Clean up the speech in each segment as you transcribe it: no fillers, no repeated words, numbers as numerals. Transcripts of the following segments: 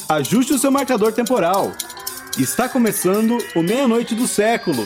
Ajuste o seu marcador temporal. Está começando o Meia-Noite do Século.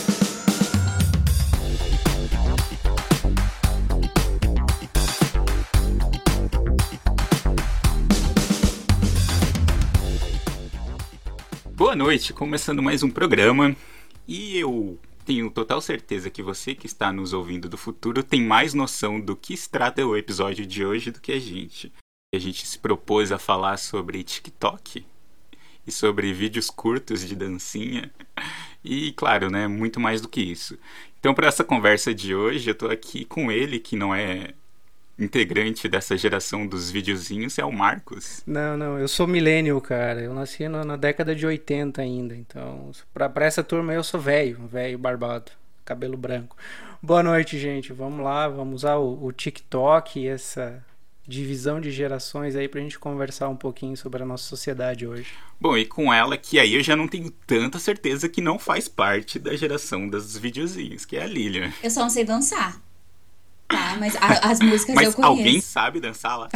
Boa noite, começando mais um programa. E eu tenho total certeza que você que está nos ouvindo do futuro tem mais noção do que se trata o episódio de hoje do que a gente. A gente se propôs a falar sobre TikTok e sobre vídeos curtos de dancinha e, claro, né, muito mais do que isso. Então, para essa conversa de hoje, eu tô aqui com ele, que não é integrante dessa geração dos videozinhos, é o Marcos. Não, eu sou millennial, cara. Eu nasci na década de 80 ainda, então pra essa turma eu sou velho barbado, cabelo branco. Boa noite, gente. Vamos lá, vamos usar o TikTok, essa divisão de gerações aí pra gente conversar um pouquinho sobre a nossa sociedade hoje. Bom, e com ela, que aí eu já não tenho tanta certeza que não faz parte da geração dos videozinhos, que é a Lilian. Eu só não sei dançar. Tá, mas as músicas mas eu conheço. Alguém sabe dançar lá?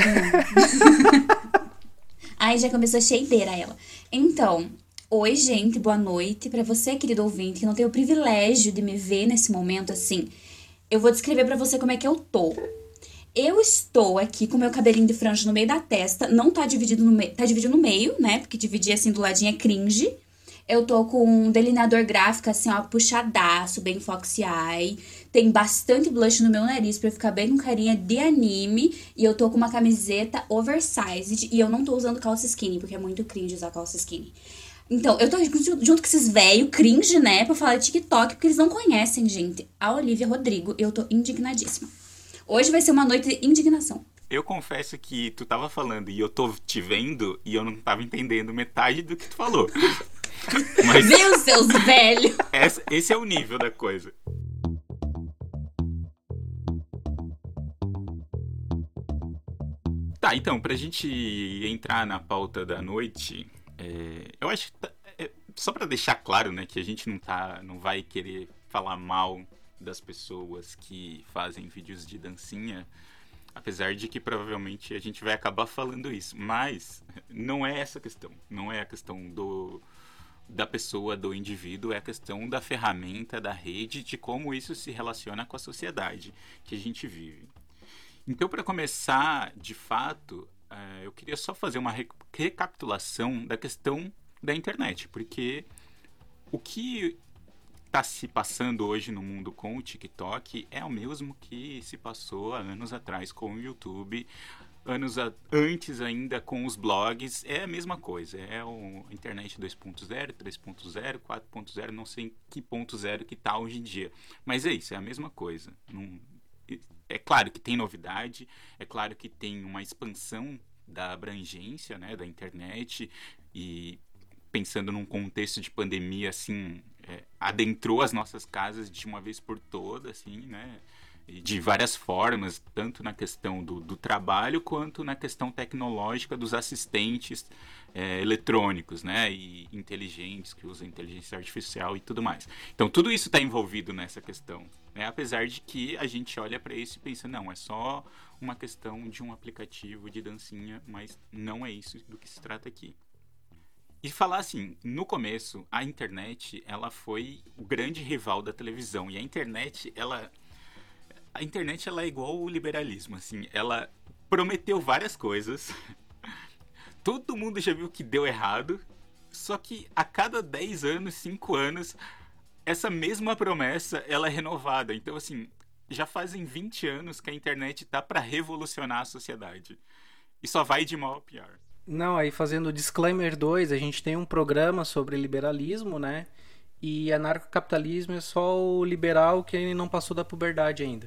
Aí já começou cheideira ela. Então, oi, gente, boa noite. Pra você, querido ouvinte, que não tem o privilégio de me ver nesse momento, assim, eu vou descrever pra você como é que eu tô. Eu estou aqui com meu cabelinho de franja no meio da testa. Não tá dividido no meio. Tá dividido no meio, né? Porque dividir assim do ladinho é cringe. Eu tô com um delineador gráfico assim, ó, puxadaço, bem foxy eye. Tem bastante blush no meu nariz pra ficar bem com carinha de anime. E eu tô com uma camiseta oversized. E eu não tô usando calça skinny, porque é muito cringe usar calça skinny. Então, eu tô junto com esses velhos cringe, né? Pra falar de TikTok, porque eles não conhecem, gente. A Olivia Rodrigo, eu tô indignadíssima. Hoje vai ser uma noite de indignação. Eu confesso que tu tava falando e eu tô te vendo e eu não tava entendendo metade do que tu falou. Mas meu seus velhos! Esse é o nível da coisa. Tá, então, pra gente entrar na pauta da noite, eu acho que só pra deixar claro, né, que a gente não vai querer falar mal das pessoas que fazem vídeos de dancinha, apesar de que provavelmente a gente vai acabar falando isso, mas não é essa a questão, não é a questão da pessoa, do indivíduo, é a questão da ferramenta, da rede, de como isso se relaciona com a sociedade que a gente vive. Então, para começar, de fato, eu queria só fazer uma recapitulação da questão da internet, porque o que está se passando hoje no mundo com o TikTok é o mesmo que se passou há anos atrás com o YouTube, antes ainda com os blogs, é a mesma coisa, é o internet 2.0, 3.0, 4.0, não sei em que ponto zero que está hoje em dia, mas é isso, é a mesma coisa. É claro que tem novidade, é claro que tem uma expansão da abrangência, né, da internet, e pensando num contexto de pandemia, assim, adentrou as nossas casas de uma vez por todas, assim, né? De várias formas, tanto na questão do trabalho quanto na questão tecnológica dos assistentes eletrônicos, né? E inteligentes, que usam inteligência artificial e tudo mais. Então, tudo isso está envolvido nessa questão, né? Apesar de que a gente olha para isso e pensa, não, é só uma questão de um aplicativo de dancinha, mas não é isso do que se trata aqui. E falar assim, no começo, a internet, ela foi o grande rival da televisão. E a internet, ela é igual o liberalismo, assim. Ela prometeu várias coisas. Todo mundo já viu que deu errado. Só que a cada 10 anos, 5 anos, essa mesma promessa, ela é renovada. Então, assim, já fazem 20 anos que a internet tá para revolucionar a sociedade. E só vai de mal a pior. Não, aí fazendo o disclaimer 2, a gente tem um programa sobre liberalismo, né? E anarcocapitalismo é só o liberal que não passou da puberdade ainda.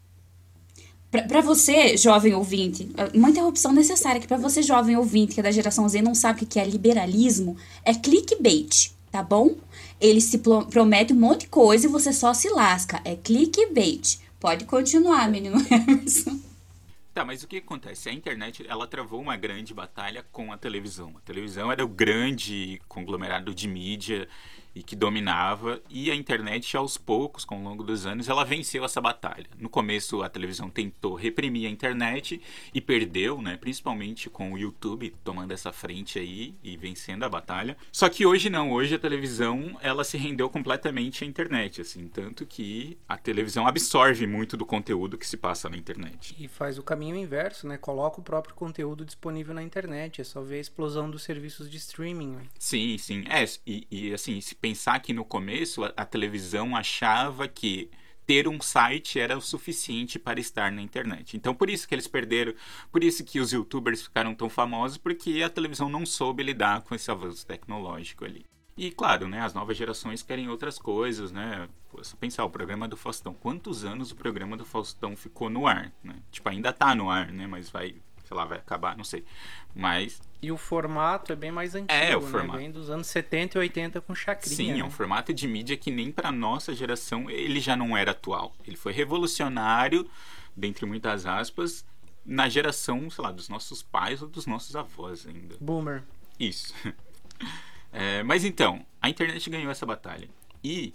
Pra você, jovem ouvinte, uma interrupção necessária, que pra você, jovem ouvinte, que é da geração Z e não sabe o que é liberalismo, é clickbait, tá bom? Ele se promete um monte de coisa e você só se lasca. É clickbait. Pode continuar, menino Emerson. Tá, mas o que acontece? A internet, ela travou uma grande batalha com a televisão. A televisão era o grande conglomerado de mídia e que dominava, e a internet, aos poucos, com o longo dos anos, ela venceu essa batalha. No começo, a televisão tentou reprimir a internet e perdeu, né, principalmente com o YouTube tomando essa frente aí e vencendo a batalha. Só que hoje não, hoje a televisão, ela se rendeu completamente à internet, assim, tanto que a televisão absorve muito do conteúdo que se passa na internet. E faz o caminho inverso, né? Coloca o próprio conteúdo disponível na internet, é só ver a explosão dos serviços de streaming, né? Sim, sim. E assim, se pensar que no começo a televisão achava que ter um site era o suficiente para estar na internet. Então, por isso que eles perderam, por isso que os youtubers ficaram tão famosos, porque a televisão não soube lidar com esse avanço tecnológico ali. E, claro, né, as novas gerações querem outras coisas, né? Pô, se pensar, o programa do Faustão, quantos anos o programa do Faustão ficou no ar, né? Tipo, ainda tá no ar, né? Mas vai, sei lá, vai acabar, não sei. Mas... E o formato é bem mais antigo, o né? formato. Vem dos anos 70 e 80 com chacrinha. Sim, né? é um formato de mídia que nem para nossa geração ele já não era atual. Ele foi revolucionário, dentre muitas aspas, na geração, sei lá, dos nossos pais ou dos nossos avós ainda. Boomer. Isso. Mas então, a internet ganhou essa batalha. E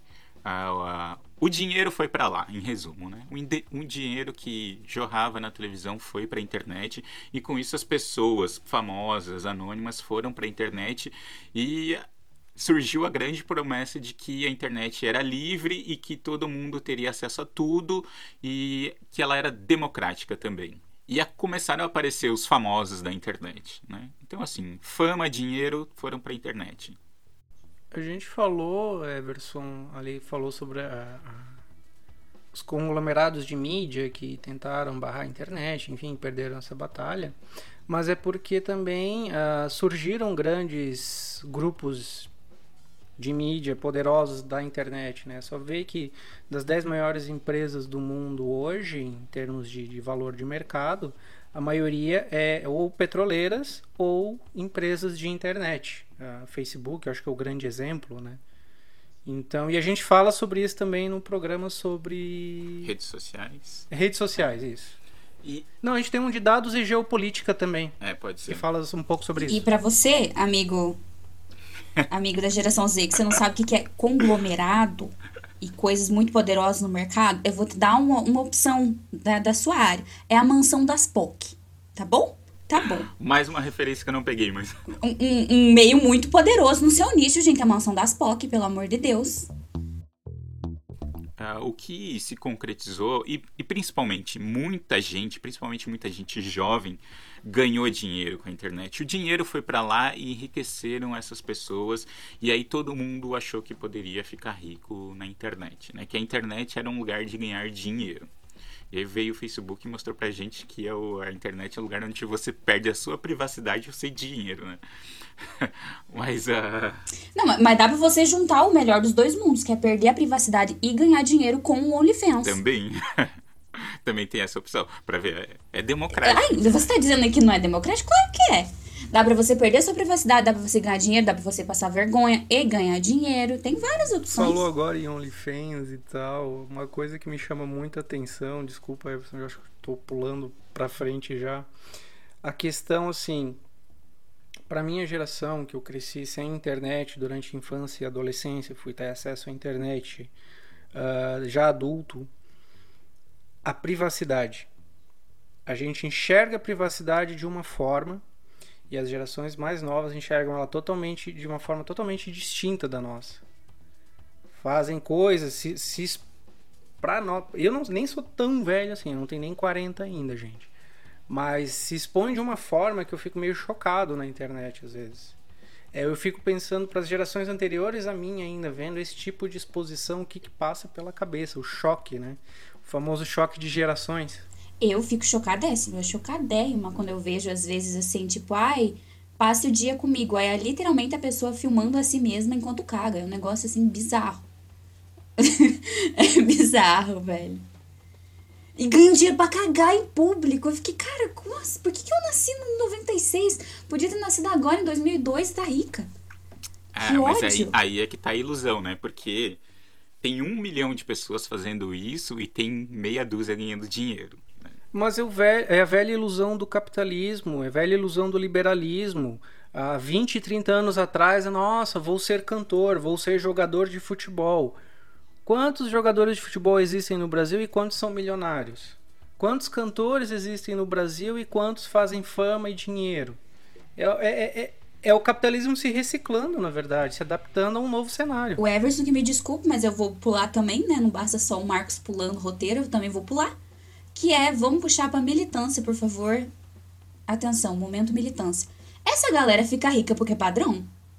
o dinheiro foi para lá, em resumo, né? O dinheiro que jorrava na televisão foi para a internet, e com isso as pessoas famosas, anônimas, foram para a internet, e surgiu a grande promessa de que a internet era livre e que todo mundo teria acesso a tudo e que ela era democrática também. E começaram a aparecer os famosos da internet, né? Então, assim, fama, dinheiro foram para a internet. A gente falou, Everson, ali falou sobre os conglomerados de mídia que tentaram barrar a internet, enfim, perderam essa batalha. Mas é porque também surgiram grandes grupos de mídia poderosos da internet, né? Só vê que das 10 maiores empresas do mundo hoje, em termos de valor de mercado, a maioria é ou petroleiras ou empresas de internet. A Facebook, eu acho que é o grande exemplo, né? Então, e a gente fala sobre isso também no programa sobre... Redes sociais. Redes sociais, isso. Não, a gente tem um de dados e geopolítica também. Pode ser. Que fala um pouco sobre isso. E pra você, amigo da geração Z, que você não sabe o que é conglomerado e coisas muito poderosas no mercado, eu vou te dar uma opção da sua área. É a mansão das POC. Tá bom? Tá bom. Mais uma referência que eu não peguei, mas... Um meio muito poderoso no seu nicho, gente. A mansão das POC, pelo amor de Deus. O que se concretizou, e principalmente muita gente jovem, ganhou dinheiro com a internet. O dinheiro foi para lá e enriqueceram essas pessoas, e aí todo mundo achou que poderia ficar rico na internet, né? Que a internet era um lugar de ganhar dinheiro. E aí veio o Facebook e mostrou pra gente que a internet é um lugar onde você perde a sua privacidade e o seu dinheiro, né? Mas Não, mas dá pra você juntar o melhor dos dois mundos, que é perder a privacidade e ganhar dinheiro com o OnlyFans. Também. Também tem essa opção. Pra ver, é democrático. Ai, você tá dizendo que não é democrático? Claro que é. Dá pra você perder a sua privacidade, dá pra você ganhar dinheiro, dá pra você passar vergonha e ganhar dinheiro. Tem várias opções. Falou agora em OnlyFans e tal. Uma coisa que me chama muita atenção, desculpa, Everson, eu acho que tô pulando pra frente já. A questão, assim, pra minha geração, que eu cresci sem internet durante a infância e adolescência, fui ter acesso à internet já adulto, a privacidade. A gente enxerga a privacidade de uma forma, e as gerações mais novas enxergam ela de uma forma totalmente distinta da nossa. Fazem coisas, eu nem sou tão velho assim, eu não tenho nem 40 ainda, gente. Mas se expõe de uma forma que eu fico meio chocado na internet às vezes. Eu fico pensando para as gerações anteriores a minha ainda, vendo esse tipo de exposição, o que passa pela cabeça, o choque, né? O famoso choque de gerações. Eu fico chocadérrima quando eu vejo, às vezes, assim, tipo, ai, passe o dia comigo. Aí é literalmente a pessoa filmando a si mesma enquanto caga. É um negócio, assim, bizarro. É bizarro, velho. E ganha dinheiro pra cagar em público. Eu fiquei, cara, nossa, por que eu nasci em 96? Podia ter nascido agora, em 2002, e tá rica. Que mas ódio. aí é que tá a ilusão, né? Porque tem 1 milhão de pessoas fazendo isso e tem meia dúzia ganhando dinheiro. Né? Mas é a velha ilusão do capitalismo, é a velha ilusão do liberalismo. há 20, 30 anos atrás, nossa, vou ser cantor, vou ser jogador de futebol. Quantos jogadores de futebol existem no Brasil e quantos são milionários? Quantos cantores existem no Brasil e quantos fazem fama e dinheiro? É o capitalismo se reciclando, na verdade, se adaptando a um novo cenário. O Everson que me desculpe, mas eu vou pular também, né? Não basta só o Marcos pulando o roteiro, eu também vou pular. Que é, vamos puxar pra militância, por favor. Atenção, momento militância. Essa galera fica rica porque é padrão?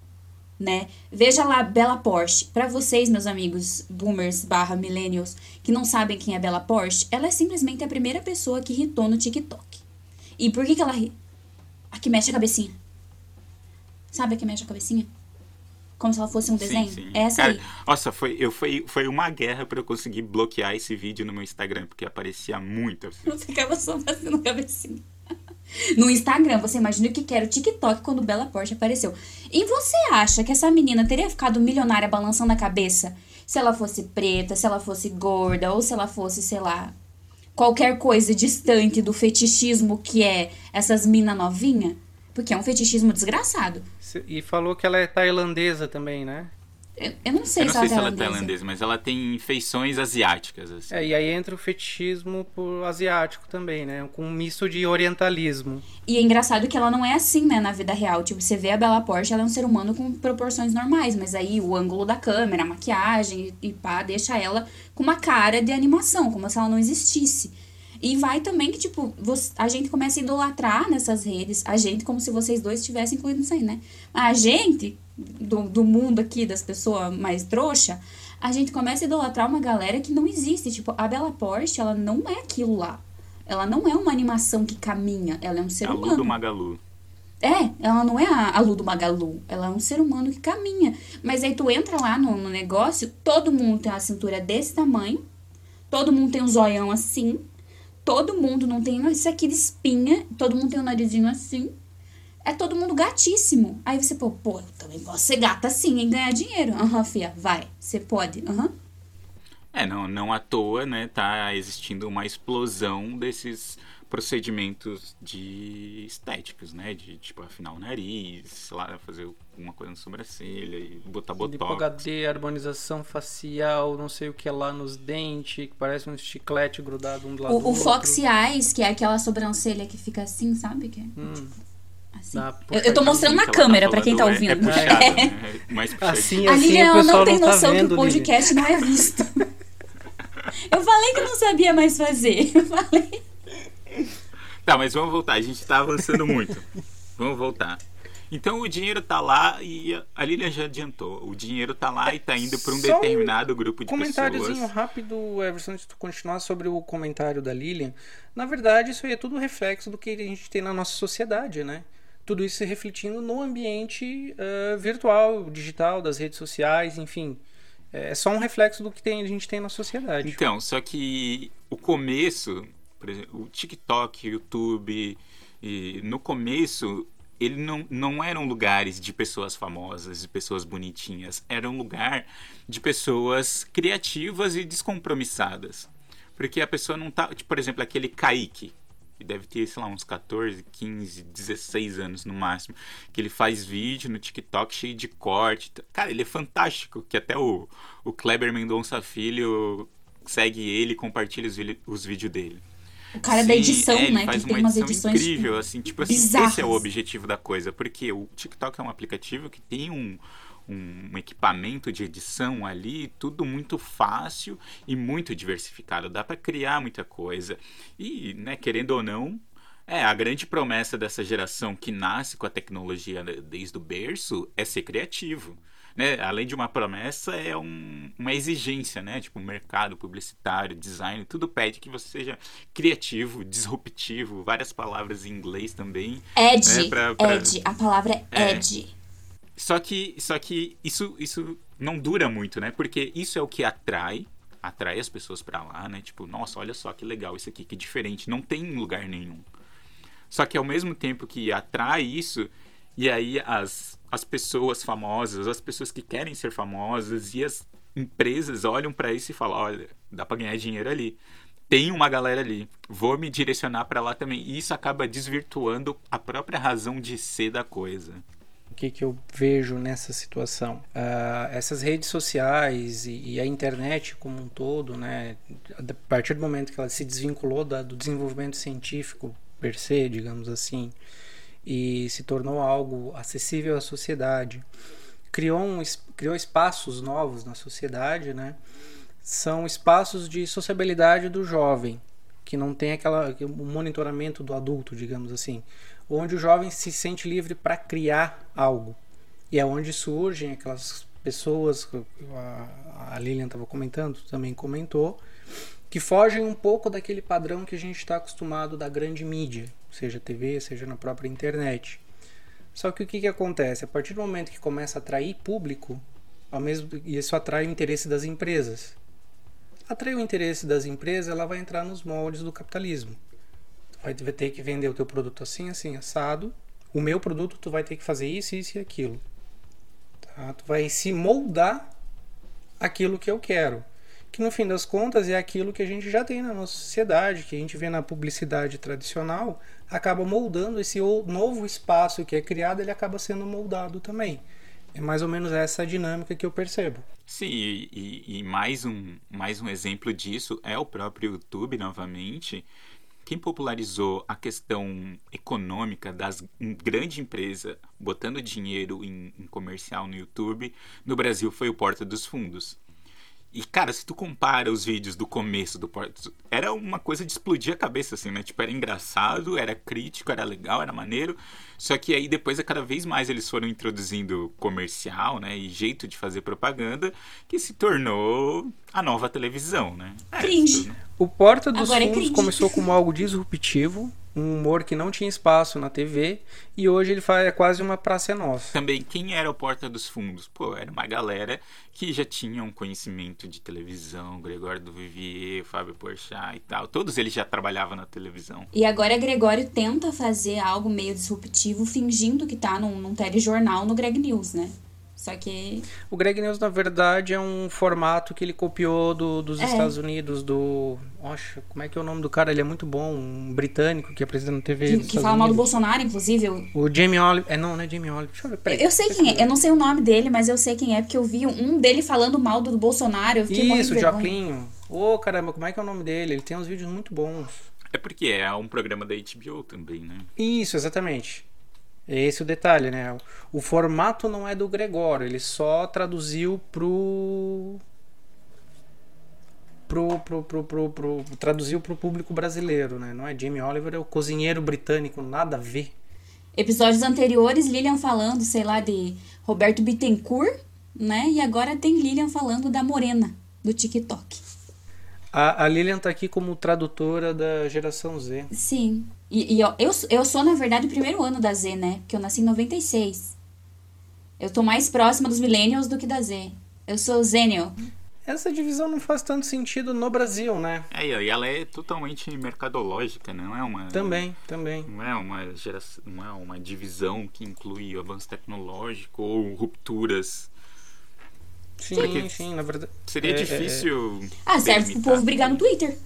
Né? Veja lá Bella Porsche. Pra vocês, meus amigos boomers / millennials, que não sabem quem é Bella Porsche, ela é simplesmente a primeira pessoa que hitou no TikTok. E por que ela ri? A que mexe a cabecinha. Sabe a que mexe a cabecinha? Como se ela fosse um desenho? Sim. É essa Cara, aí. nossa, foi uma guerra pra eu conseguir bloquear esse vídeo no meu Instagram, porque aparecia muito. Assim. Você ficava só fazendo cabecinha. No Instagram, você imagina o que era o TikTok quando Bella Porsche apareceu. E você acha que essa menina teria ficado milionária balançando a cabeça se ela fosse preta, se ela fosse gorda, ou se ela fosse, sei lá, qualquer coisa distante do fetichismo que é essas mina novinha? Porque é um fetichismo desgraçado. E falou que ela é tailandesa também, né? Eu não sei Eu não se sei se ela é tailandesa. tailandesa, mas ela tem feições asiáticas. Assim. E aí entra o fetichismo por asiático também, né? Com um misto de orientalismo. E é engraçado que ela não é assim, né, na vida real. Tipo, você vê a Bella Porsche, ela é um ser humano com proporções normais, mas aí o ângulo da câmera, a maquiagem e pá, deixa ela com uma cara de animação, como se ela não existisse. E vai também que, tipo, a gente começa a idolatrar nessas redes, a gente como se vocês dois estivessem incluídos nisso aí, né? A gente, do mundo aqui, das pessoas mais trouxa, a gente começa a idolatrar uma galera que não existe. Tipo, a Bella Porsche, ela não é aquilo lá. Ela não é uma animação que caminha, ela é um ser humano. A Lu do Magalu. Ela não é a Lu do Magalu, ela é um ser humano que caminha. Mas aí tu entra lá no negócio, todo mundo tem uma cintura desse tamanho, todo mundo tem um zoião assim, todo mundo não tem isso aqui de espinha, todo mundo tem um narizinho assim. É todo mundo gatíssimo. Aí você, pô, eu também posso ser gata assim e ganhar dinheiro. Fia, vai, você pode. Não à toa, né, tá existindo uma explosão desses procedimentos de estéticos, né, de, tipo, afinar o nariz, sei lá, fazer alguma coisa na sobrancelha e botar botox. HD, harmonização facial, não sei o que é lá nos dentes, que parece um chiclete grudado um do lado do outro. O Foxy Eyes, que é aquela sobrancelha que fica assim, sabe? Que é, tipo, assim. Eu tô mostrando na câmera, pra quem tá ouvindo. É puxado, né? Mais puxadinho. A Lilian, ela não tem noção que o vendo, podcast não é visto. Eu falei que eu não sabia mais fazer. Eu falei. Tá, mas vamos voltar. A gente tá avançando muito. Vamos voltar. Então o dinheiro tá lá e a Lilian já adiantou. O dinheiro tá lá e tá indo para um determinado grupo de pessoas. Comentáriozinho rápido, Everson, antes de tu continuar sobre o comentário da Lilian. Na verdade, isso aí é tudo reflexo do que a gente tem na nossa sociedade, né? Tudo isso se refletindo no ambiente virtual, digital, das redes sociais, enfim. É só um reflexo do que a gente tem na sociedade. Então, só que o começo, por exemplo, o TikTok, o YouTube, no começo, ele não eram lugares de pessoas famosas, de pessoas bonitinhas. Era um lugar de pessoas criativas e descompromissadas. Porque a pessoa não tá... Tipo, por exemplo, aquele Kaique, que deve ter, sei lá, uns 14, 15, 16 anos no máximo, que ele faz vídeo no TikTok cheio de corte. Cara, ele é fantástico, que até o Kleber Mendonça Filho segue ele e compartilha os vídeos dele. O cara da edição, ele né? faz Que tem uma umas edição edições incrível, assim, tipo assim, bizarras. esse é o objetivo da coisa, porque o TikTok é um aplicativo que tem um equipamento de edição ali, tudo muito fácil e muito diversificado. Dá para criar muita coisa. E, né, querendo ou não, a grande promessa dessa geração que nasce com a tecnologia desde o berço é ser criativo. Né? Além de uma promessa, é uma exigência, né? Tipo, mercado publicitário, design, tudo pede que você seja criativo, disruptivo, várias palavras em inglês também. Edge, né? edge, a palavra é edge. Só que isso não dura muito, né? Porque isso é o que atrai as pessoas pra lá, né? Tipo, nossa, olha só que legal isso aqui, que diferente, não tem em lugar nenhum. Só que ao mesmo tempo que atrai isso, e aí as pessoas famosas, as pessoas que querem ser famosas e as empresas olham pra isso e falam, olha, dá pra ganhar dinheiro ali. Tem uma galera ali, vou me direcionar pra lá também. E isso acaba desvirtuando a própria razão de ser da coisa. que eu vejo nessa situação? Essas redes sociais e a internet como um todo, né, a partir do momento que ela se desvinculou do desenvolvimento científico per se, digamos assim, e se tornou algo acessível à sociedade, criou espaços novos na sociedade, né? São espaços de sociabilidade do jovem, que não tem o monitoramento do adulto, digamos assim, onde o jovem se sente livre para criar algo. E é onde surgem aquelas pessoas, a Lilian estava comentando, também comentou, que fogem um pouco daquele padrão que a gente está acostumado da grande mídia, seja TV, seja na própria internet. Só que o que acontece? A partir do momento que começa a atrair público, isso atrai o interesse das empresas. Atrair o interesse das empresas, ela vai entrar nos moldes do capitalismo. Tu vai ter que vender o teu produto assim, assim, assado. O meu produto tu vai ter que fazer isso, isso e aquilo. Tá? Tu vai se moldar aquilo que eu quero. Que no fim das contas é aquilo que a gente já tem na nossa sociedade, que a gente vê na publicidade tradicional, acaba moldando esse novo espaço que é criado, ele acaba sendo moldado também. É mais ou menos essa dinâmica que eu percebo. Sim, e mais um exemplo disso é o próprio YouTube, novamente. Quem popularizou a questão econômica das grande empresa botando dinheiro em comercial no YouTube, no Brasil foi o Porta dos Fundos. E, cara, se tu compara os vídeos do começo do Porta, era uma coisa de explodir a cabeça, assim, né? Tipo, era engraçado, era crítico, era legal, era maneiro. Só que aí depois, cada vez mais, eles foram introduzindo comercial, né? E jeito de fazer propaganda, que se tornou a nova televisão, né? Cringe. O Porta dos Agora Fundos começou como algo disruptivo, um humor que não tinha espaço na TV, e hoje ele é quase uma praça nossa. Também, quem era o Porta dos Fundos? Pô, era uma galera que já tinha um conhecimento de televisão, Gregório do Vivier, Fábio Porchat e tal. Todos eles já trabalhavam na televisão. E agora Gregório tenta fazer algo meio disruptivo, fingindo que tá num telejornal no Greg News, né? Só que... O Greg News, na verdade, é um formato que ele copiou dos Estados Unidos, Oxe, como é que é o nome do cara? Ele é muito bom, um britânico que apresenta na TV Que fala mal do Bolsonaro, inclusive. O Jamie Oliver... Não é Jamie Oliver. Deixa eu ver, peraí. Eu sei quem é. Eu não sei o nome dele, mas eu sei quem é, porque eu vi um dele falando mal do Bolsonaro. Eu fiquei Isso, o Jaclinho. Ô, caramba, como é que é o nome dele? Ele tem uns vídeos muito bons. É porque é um programa da HBO também, né? Isso, exatamente. É esse o detalhe, né? O formato não é do Gregório, ele só traduziu traduziu pro público brasileiro, né? Não é Jamie Oliver, é o cozinheiro britânico, nada a ver. Episódios anteriores, Lilian falando, sei lá, de Roberto Bittencourt, né? E agora tem Lilian falando da Morena, do TikTok. A Lilian tá aqui como tradutora da geração Z. Sim. E eu sou, na verdade, o primeiro ano da Z, né? Porque eu nasci em 96. Eu tô mais próxima dos millennials do que da Z. Eu sou Zennial. Essa divisão não faz tanto sentido no Brasil, né? E ela é totalmente mercadológica, né? Não é uma... Também. Não é uma geração, não é uma divisão que inclui avanço tecnológico ou rupturas. Sim, na verdade. Seria difícil. Serve pro povo brigar no Twitter.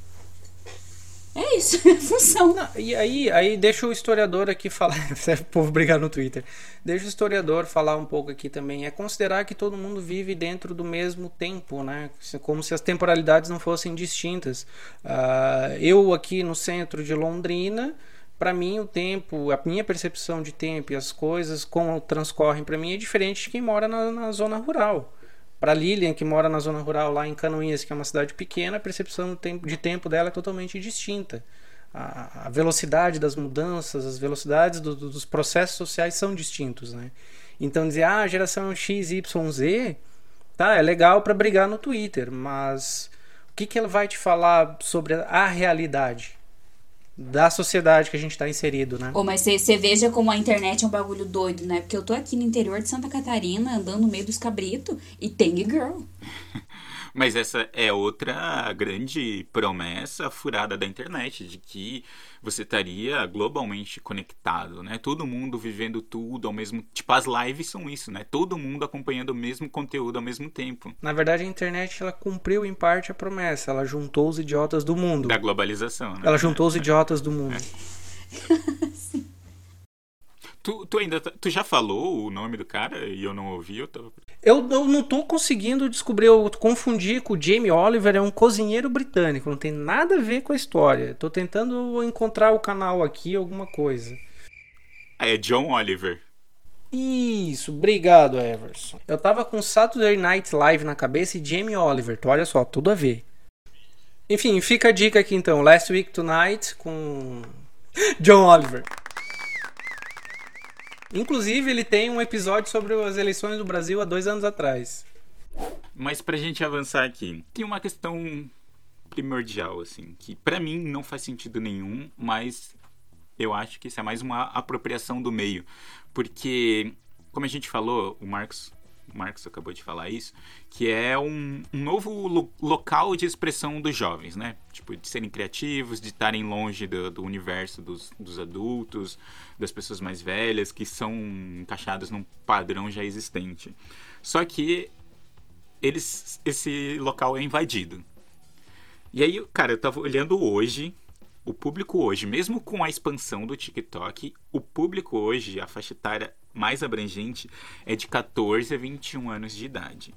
É isso, é a função. Não, e aí deixa o historiador aqui falar. Serve pro povo brigar no Twitter. Deixa o historiador falar um pouco aqui também. É considerar que todo mundo vive dentro do mesmo tempo, né? Como se as temporalidades não fossem distintas. Eu aqui no centro de Londrina, para mim o tempo, a minha percepção de tempo e as coisas como transcorrem para mim é diferente de quem mora na zona rural. Para Lilian, que mora na zona rural lá em Canoinhas, que é uma cidade pequena, a percepção de tempo dela é totalmente distinta. A velocidade das mudanças, as velocidades dos processos sociais são distintos, né? Então dizer, a geração X, Y, Z, tá, é legal para brigar no Twitter, mas o que ela vai te falar sobre a realidade da sociedade que a gente está inserido, né? Mas você veja como a internet é um bagulho doido, né? Porque eu tô aqui no interior de Santa Catarina, andando no meio dos cabritos, e tem girl. Mas essa é outra grande promessa furada da internet, de que você estaria globalmente conectado, né? Todo mundo vivendo tudo ao mesmo... Tipo, as lives são isso, né? Todo mundo acompanhando o mesmo conteúdo ao mesmo tempo. Na verdade, a internet, ela cumpriu em parte a promessa. Ela juntou os idiotas do mundo. Da globalização, né? Ela juntou os idiotas do mundo. Tu já falou o nome do cara e eu não ouvi? Eu não tô conseguindo descobrir, eu confundi com o Jamie Oliver, é um cozinheiro britânico, não tem nada a ver com a história. Tô tentando encontrar o canal aqui, alguma coisa. É John Oliver. Isso, obrigado, Everson. Eu tava com Saturday Night Live na cabeça e Jamie Oliver, tu olha só, tudo a ver. Enfim, fica a dica aqui então, Last Week Tonight com John Oliver. Inclusive, ele tem um episódio sobre as eleições do Brasil há 2 anos atrás. Mas pra gente avançar aqui, tem uma questão primordial, assim, que pra mim não faz sentido nenhum, mas eu acho que isso é mais uma apropriação do meio. Porque, como a gente falou, o Marcos acabou de falar isso, que é um novo local de expressão dos jovens, né? Tipo, de serem criativos, de estarem longe do universo dos adultos, das pessoas mais velhas, que são encaixadas num padrão já existente. Só que esse local é invadido. E aí, cara, eu tava olhando hoje, o público hoje, mesmo com a expansão do TikTok, o público hoje, a faixa etária mais abrangente, é de 14 a 21 anos de idade.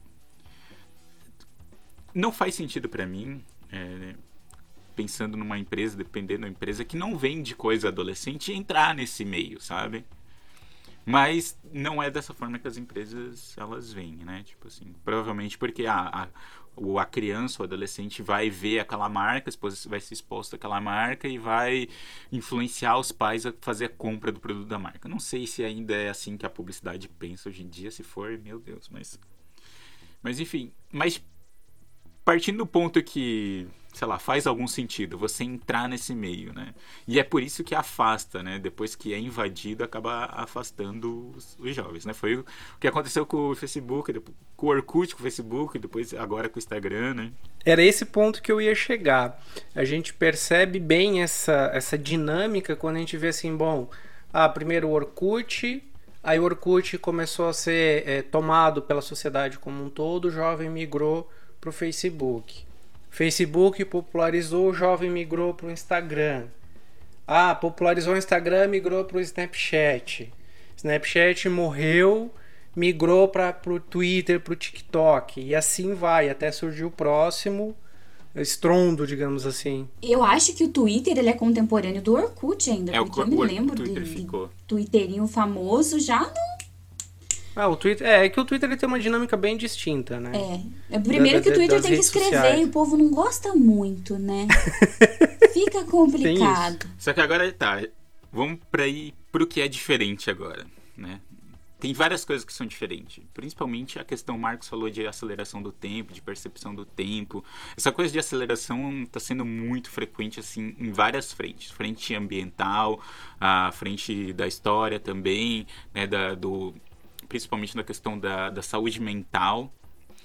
Não faz sentido pra mim, pensando numa empresa, dependendo da empresa, que não vende coisa adolescente, entrar nesse meio, sabe? Mas não é dessa forma que as empresas, elas veem, né? Tipo assim, provavelmente porque a criança ou adolescente vai ver aquela marca, vai ser exposto àquela marca e vai influenciar os pais a fazer a compra do produto da marca. Não sei se ainda é assim que a publicidade pensa hoje em dia, se for, meu Deus, mas enfim, partindo do ponto que, sei lá, faz algum sentido você entrar nesse meio, né? E é por isso que afasta, né? Depois que é invadido, acaba afastando os jovens, né? Foi o que aconteceu com o Facebook, com o Orkut, com o Facebook, depois agora com o Instagram, né? Era esse ponto que eu ia chegar. A gente percebe bem essa dinâmica quando a gente vê assim, primeiro o Orkut, aí o Orkut começou a ser tomado pela sociedade como um todo, o jovem migrou para o Facebook. Facebook popularizou, o jovem migrou para o Instagram. Popularizou o Instagram, migrou para o Snapchat. Snapchat morreu, migrou para o Twitter, para o TikTok. E assim vai, até surgir o próximo estrondo, digamos assim. Eu acho que o Twitter ele é contemporâneo do Orkut ainda, porque eu me lembro de Twitterinho famoso já não. O Twitter. É que o Twitter ele tem uma dinâmica bem distinta, né? Primeiro que o Twitter tem que escrever sociais. E o povo não gosta muito, né? Fica complicado. Só que agora vamos pro que é diferente agora, né? Tem várias coisas que são diferentes. Principalmente a questão, o Marcos falou de aceleração do tempo, de percepção do tempo. Essa coisa de aceleração está sendo muito frequente assim, em várias frentes. Frente ambiental, a frente da história também, né? Principalmente na questão da saúde mental,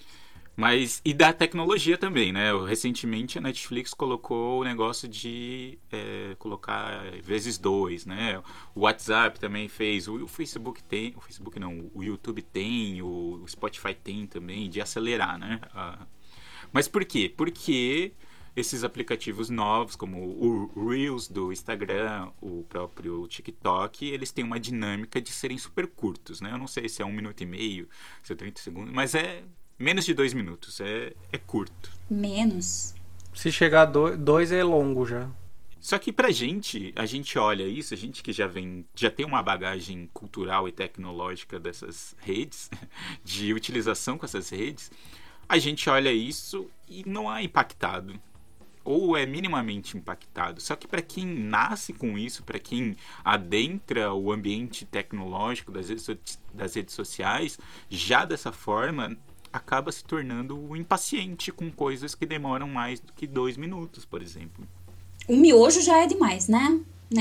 e da tecnologia também, né? Recentemente a Netflix colocou o negócio de colocar vezes 2, né? O WhatsApp também fez, o Facebook tem, o Facebook não, o YouTube tem, o Spotify tem também, de acelerar, né? Mas por quê? Porque esses aplicativos novos, como o Reels do Instagram, o próprio TikTok, eles têm uma dinâmica de serem super curtos, né? Eu não sei se é 1 minuto e meio, se é 30 segundos, mas é menos de 2 minutos, é curto. Menos. Se chegar a 2 é longo já. Só que a gente olha isso, a gente que já tem uma bagagem cultural e tecnológica dessas redes, de utilização com essas redes, a gente olha isso e não é impactado. Ou é minimamente impactado. Só que para quem nasce com isso, para quem adentra o ambiente tecnológico das redes sociais, já dessa forma, acaba se tornando impaciente com coisas que demoram mais do que 2 minutos, por exemplo. O miojo já é demais, né?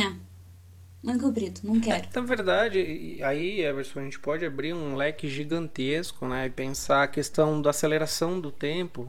Não comprido, não quero. Na verdade, aí, Everson, a gente pode abrir um leque gigantesco, né? E pensar a questão da aceleração do tempo.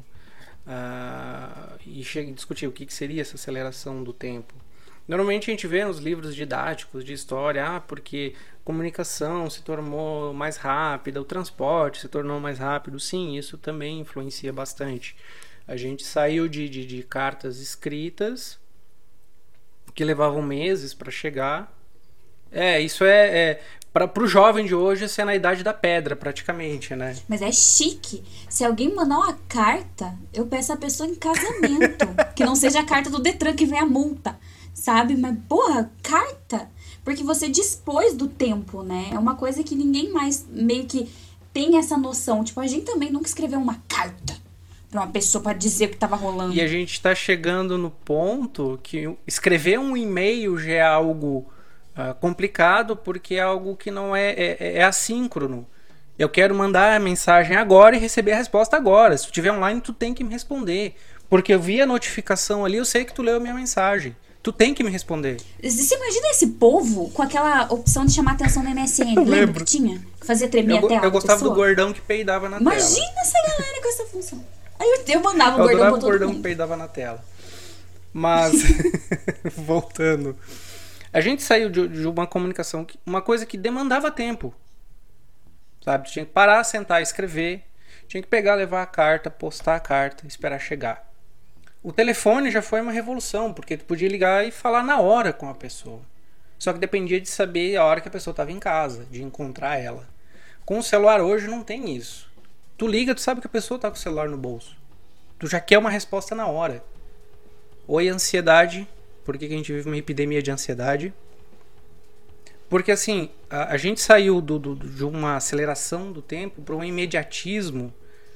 E discutir o que seria essa aceleração do tempo. Normalmente a gente vê nos livros didáticos de história, porque a comunicação se tornou mais rápida, o transporte se tornou mais rápido. Sim, isso também influencia bastante. A gente saiu de cartas escritas que levavam meses para chegar. Isso pro jovem de hoje, isso é na idade da pedra, praticamente, né? Mas é chique. Se alguém mandar uma carta, eu peço a pessoa em casamento. Que não seja a carta do Detran que vem a multa, sabe? Mas, porra, carta? Porque você dispôs do tempo, né? É uma coisa que ninguém mais meio que tem essa noção. Tipo, a gente também nunca escreveu uma carta pra uma pessoa pra dizer o que tava rolando. E a gente tá chegando no ponto que escrever um e-mail já é algo complicado, porque é algo que não é assíncrono. Eu quero mandar a mensagem agora e receber a resposta agora. Se tu estiver online, tu tem que me responder. Porque eu vi a notificação ali, eu sei que tu leu a minha mensagem. Tu tem que me responder. Você imagina esse povo com aquela opção de chamar atenção no MSN? Lembra que tinha? Que fazia tremer a tela. Eu gostava do gordão que peidava na tela. Imagina essa galera com essa função. Aí eu mandava o gordão pra todo mundo. Eu adorava o gordão que peidava na tela. Mas, voltando... A gente saiu de uma comunicação, uma coisa que demandava tempo, sabe? Tu tinha que parar, sentar, escrever, tinha que pegar, levar a carta, postar a carta, esperar chegar. O telefone já foi uma revolução, porque tu podia ligar e falar na hora com a pessoa. Só que dependia de saber a hora que a pessoa estava em casa, de encontrar ela. Com o celular hoje não tem isso. Tu liga, tu sabe que a pessoa está com o celular no bolso. Tu já quer uma resposta na hora. Oi, ansiedade. Por que a gente vive uma epidemia de ansiedade? Porque assim, a gente saiu de uma aceleração do tempo para um imediatismo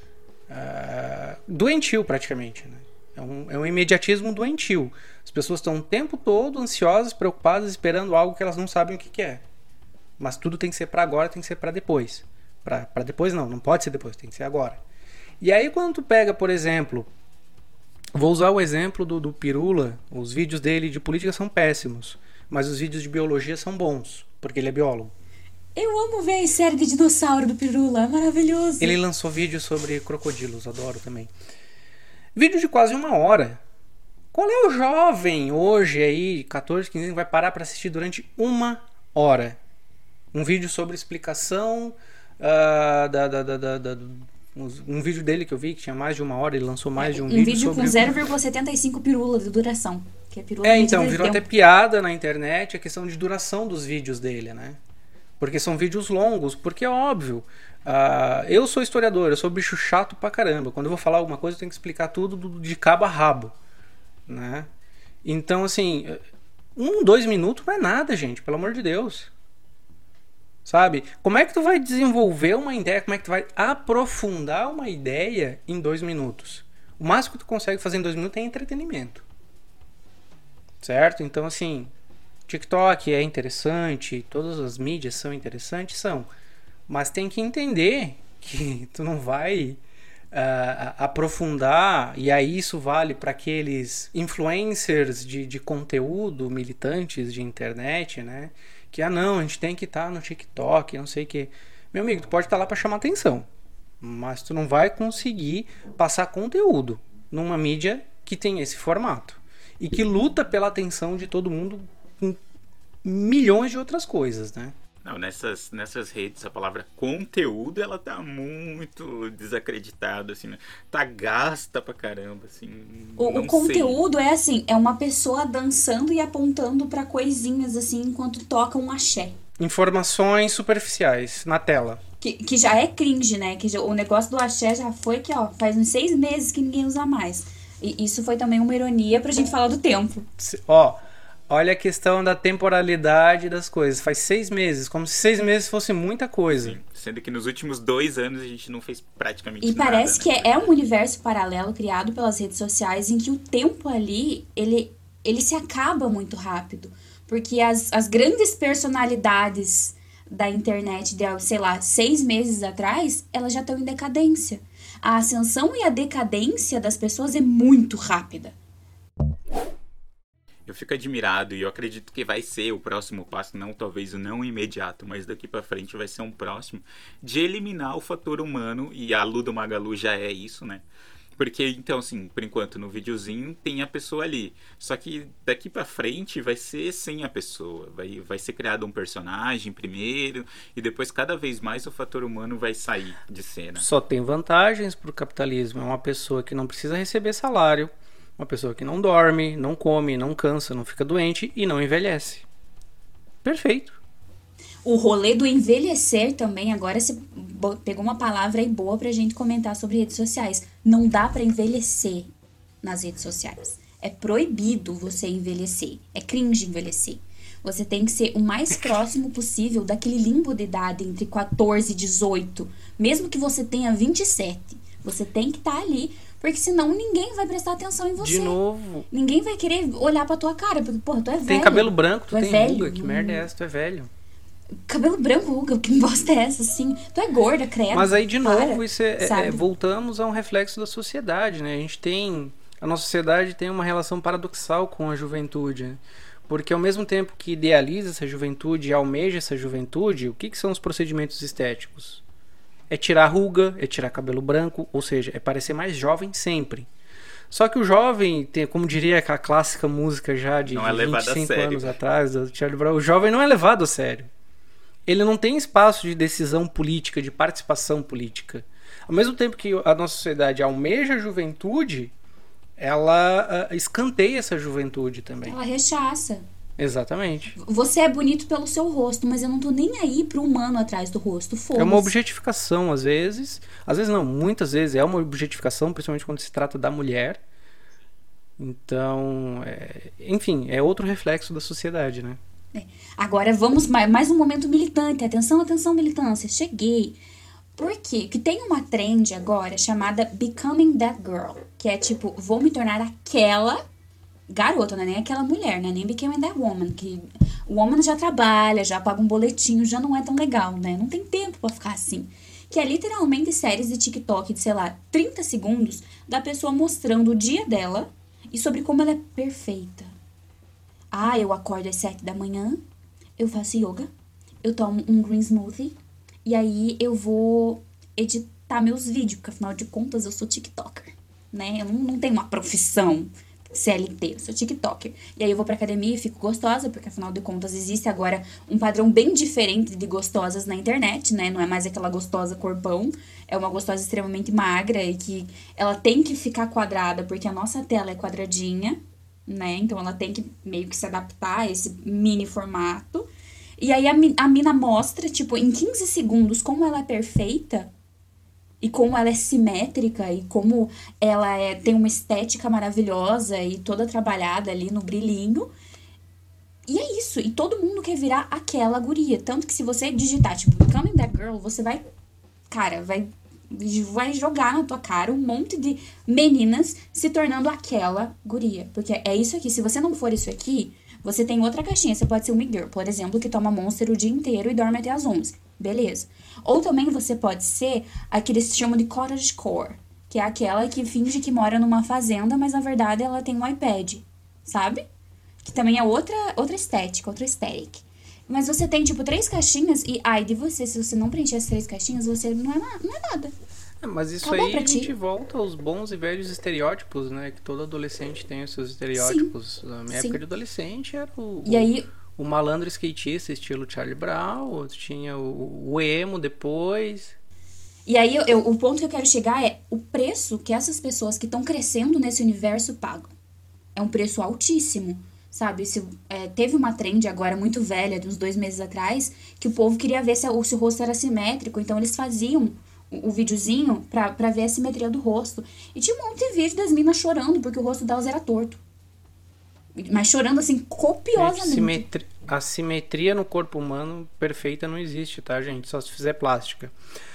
doentio praticamente, né? É um imediatismo doentio. As pessoas estão o tempo todo ansiosas, preocupadas, esperando algo que elas não sabem o que é. Mas tudo tem que ser para agora, tem que ser para depois. Para depois não pode ser depois, tem que ser agora. E aí quando tu pega, por exemplo... Vou usar o exemplo do Pirula. Os vídeos dele de política são péssimos, mas os vídeos de biologia são bons, porque ele é biólogo. Eu amo ver a série de dinossauro do Pirula, é maravilhoso. Ele lançou vídeos sobre crocodilos, adoro também. Vídeo de quase 1 hora. Qual é o jovem hoje aí, 14, 15 anos, vai parar para assistir durante 1 hora? Um vídeo sobre explicação um vídeo dele que eu vi que tinha mais de 1 hora, ele lançou mais de um vídeo. Um vídeo com 0,75 pirula de duração. Que é pirula então, virou até piada na internet a questão de duração dos vídeos dele, né? Porque são vídeos longos, porque é óbvio. Eu sou historiador, eu sou bicho chato pra caramba. Quando eu vou falar alguma coisa, eu tenho que explicar tudo de cabo a rabo, né? Então, assim, 2 minutos não é nada, gente, pelo amor de Deus. Sabe? Como é que tu vai desenvolver uma ideia? Como é que tu vai aprofundar uma ideia em 2 minutos? O máximo que tu consegue fazer em 2 minutos é entretenimento. Certo? Então, assim, TikTok é interessante, todas as mídias são interessantes, são. Mas tem que entender que tu não vai aprofundar, e aí isso vale para aqueles influencers de conteúdo, militantes de internet, né? Que, não, a gente tem que estar no TikTok, não sei o que. Meu amigo, tu pode estar lá para chamar atenção, mas tu não vai conseguir passar conteúdo numa mídia que tem esse formato e que luta pela atenção de todo mundo com milhões de outras coisas, né? Não, nessas redes, a palavra conteúdo, ela tá muito desacreditada, assim, né? Tá gasta pra caramba, assim. O conteúdo é assim, é uma pessoa dançando e apontando pra coisinhas, assim, enquanto toca um axé. Informações superficiais na tela. Que já é cringe, né? O negócio do axé já foi que, faz uns 6 meses que ninguém usa mais. E isso foi também uma ironia pra gente falar do tempo. Olha a questão da temporalidade das coisas. Faz 6 meses, como se 6 meses fosse muita coisa. Sim, sendo que nos últimos 2 anos a gente não fez praticamente nada. E parece né? que é um universo paralelo criado pelas redes sociais em que o tempo ali, ele se acaba muito rápido. Porque as grandes personalidades da internet de, sei lá, 6 meses atrás, elas já estão em decadência. A ascensão e a decadência das pessoas é muito rápida. Eu fico admirado e eu acredito que vai ser o próximo passo, não talvez o não imediato, mas daqui pra frente vai ser um próximo, de eliminar o fator humano, e a Lu do Magalu já é isso, né? Porque, então, assim, por enquanto no videozinho tem a pessoa ali, só que daqui pra frente vai ser sem a pessoa, vai ser criado um personagem primeiro, e depois cada vez mais o fator humano vai sair de cena. Só tem vantagens pro capitalismo, é uma pessoa que não precisa receber salário, uma pessoa que não dorme, não come, não cansa, não fica doente e não envelhece. Perfeito. O rolê do envelhecer também, agora você pegou uma palavra aí boa pra gente comentar sobre redes sociais. Não dá pra envelhecer nas redes sociais. É proibido você envelhecer. É cringe envelhecer. Você tem que ser o mais próximo possível daquele limbo de idade entre 14 e 18. Mesmo que você tenha 27. Você tem que estar ali, porque senão ninguém vai prestar atenção em você. De novo. Ninguém vai querer olhar pra tua cara, porque, porra, tu é velho. Tem cabelo branco, tu é tem velho. ruga. Que merda é essa? Tu é velho. Cabelo branco, ruga, que bosta é essa, assim? Tu é gorda, credo. Mas aí, de novo, para, isso voltamos a um reflexo da sociedade, né? A nossa sociedade tem uma relação paradoxal com a juventude, né? Porque ao mesmo tempo que idealiza essa juventude e almeja essa juventude, o que são os procedimentos estéticos? É tirar ruga, é tirar cabelo branco, ou seja, é parecer mais jovem sempre. Só que o jovem, como diria aquela clássica música já de 25 anos atrás, do Charlie Brown, o jovem não é levado a sério. Ele não tem espaço de decisão política, de participação política. Ao mesmo tempo que a nossa sociedade almeja a juventude, ela escanteia essa juventude também. Ela rechaça. Exatamente. Você é bonito pelo seu rosto, mas eu não tô nem aí pro humano atrás do rosto. Foda-se. É uma objetificação, às vezes. Às vezes não, muitas vezes é uma objetificação, principalmente quando se trata da mulher. Então, enfim, é outro reflexo da sociedade, né? Agora vamos mais um momento militante. Atenção, atenção, militância. Cheguei. Por quê? Porque tem uma trend agora chamada Becoming That Girl. Que é tipo, vou me tornar aquela garota, não é nem aquela mulher, né? Nem Becoming That Woman. Que o woman já trabalha, já paga um boletinho, já não é tão legal, né? Não tem tempo pra ficar assim. Que é literalmente séries de TikTok de, sei lá, 30 segundos da pessoa mostrando o dia dela e sobre como ela é perfeita. Ah, eu acordo às 7 da manhã, eu faço yoga, eu tomo um green smoothie e aí eu vou editar meus vídeos, porque afinal de contas eu sou TikToker, né? Eu não tenho uma profissão CLT, eu sou TikToker. E aí eu vou pra academia e fico gostosa, porque afinal de contas existe agora um padrão bem diferente de gostosas na internet, né? Não é mais aquela gostosa corpão, é uma gostosa extremamente magra e que ela tem que ficar quadrada, porque a nossa tela é quadradinha, né? Então ela tem que meio que se adaptar a esse mini formato. E aí a mina mostra, tipo, em 15 segundos como ela é perfeita e como ela é simétrica e como ela tem uma estética maravilhosa e toda trabalhada ali no brilhinho. E é isso. E todo mundo quer virar aquela guria. Tanto que se você digitar, tipo, Becoming That Girl, você vai... Cara, vai jogar na tua cara um monte de meninas se tornando aquela guria. Porque é isso aqui. Se você não for isso aqui, você tem outra caixinha. Você pode ser uma girl, por exemplo, que toma Monster o dia inteiro e dorme até as 11. Beleza. Ou também você pode ser a que eles chamam de cottagecore, que é aquela que finge que mora numa fazenda, mas na verdade ela tem um iPad, sabe? Que também é outra estética, outra aesthetic. Mas você tem, tipo, 3 caixinhas e, ai, de você, se você não preencher as 3 caixinhas, você não é nada. Mas isso Acabou aí pra a ti. gente volta aos bons e velhos estereótipos, né? Que todo adolescente tem os seus estereótipos. Na minha época de adolescente era o malandro skatista, estilo Charlie Brown, tinha o emo depois. E aí, o ponto que eu quero chegar é o preço que essas pessoas que estão crescendo nesse universo pagam. É um preço altíssimo, sabe? Teve uma trend agora muito velha, de uns 2 meses atrás, que o povo queria ver se o rosto era simétrico, então eles faziam o videozinho pra ver a simetria do rosto. E tinha um monte de vídeo das minas chorando porque o rosto delas era torto. Mas chorando assim, copiosamente. A simetria no corpo humano perfeita não existe, tá, gente? Só se fizer plástica.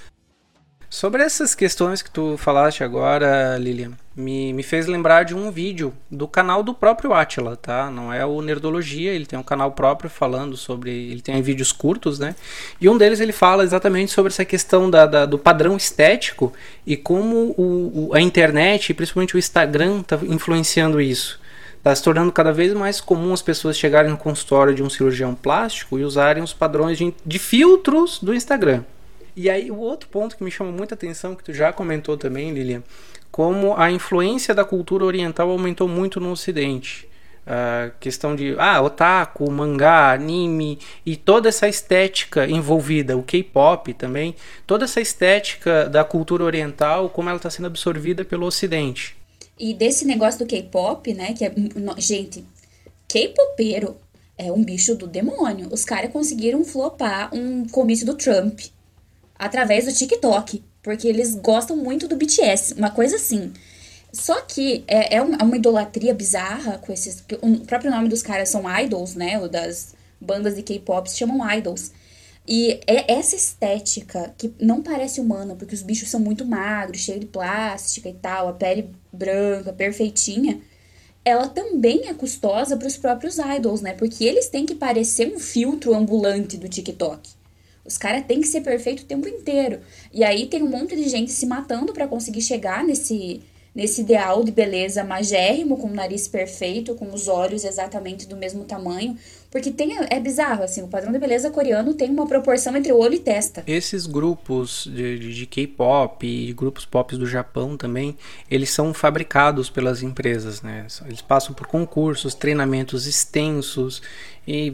Sobre essas questões que tu falaste agora, Lilian, me fez lembrar de um vídeo do canal do próprio Átila, tá? Não é o Nerdologia, ele tem um canal próprio falando sobre... Ele tem vídeos curtos, né? E um deles ele fala exatamente sobre essa questão do padrão estético e como a internet, principalmente o Instagram, tá influenciando isso. Está se tornando cada vez mais comum as pessoas chegarem no consultório de um cirurgião plástico e usarem os padrões de filtros do Instagram. E aí o outro ponto que me chama muita atenção, que tu já comentou também, Lilian, como a influência da cultura oriental aumentou muito no Ocidente. A questão de otaku, mangá, anime e toda essa estética envolvida, o K-pop também, toda essa estética da cultura oriental, como ela está sendo absorvida pelo Ocidente. E desse negócio do K-pop, né, que é... Gente, K-popeiro é um bicho do demônio. Os caras conseguiram flopar um comício do Trump através do TikTok, porque eles gostam muito do BTS, uma coisa assim. Só que é uma idolatria bizarra com esses... O próprio nome dos caras são idols, né? O das bandas de K-pop se chamam idols. E é essa estética que não parece humana, porque os bichos são muito magros, cheios de plástica e tal, a pele branca, perfeitinha. Ela também é custosa para os próprios idols, né? Porque eles têm que parecer um filtro ambulante do TikTok. Os caras têm que ser perfeito o tempo inteiro. E aí tem um monte de gente se matando para conseguir chegar nesse ideal de beleza magérrimo, com o nariz perfeito, com os olhos exatamente do mesmo tamanho. Porque é bizarro, assim, o padrão de beleza coreano tem uma proporção entre olho e testa. Esses grupos de K-pop e grupos pop do Japão também, eles são fabricados pelas empresas, né? Eles passam por concursos, treinamentos extensos e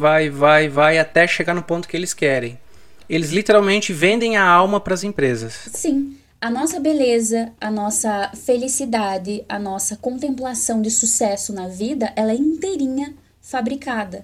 vai até chegar no ponto que eles querem. Eles literalmente vendem a alma para as empresas. Sim. A nossa beleza, a nossa felicidade, a nossa contemplação de sucesso na vida, ela é inteirinha fabricada.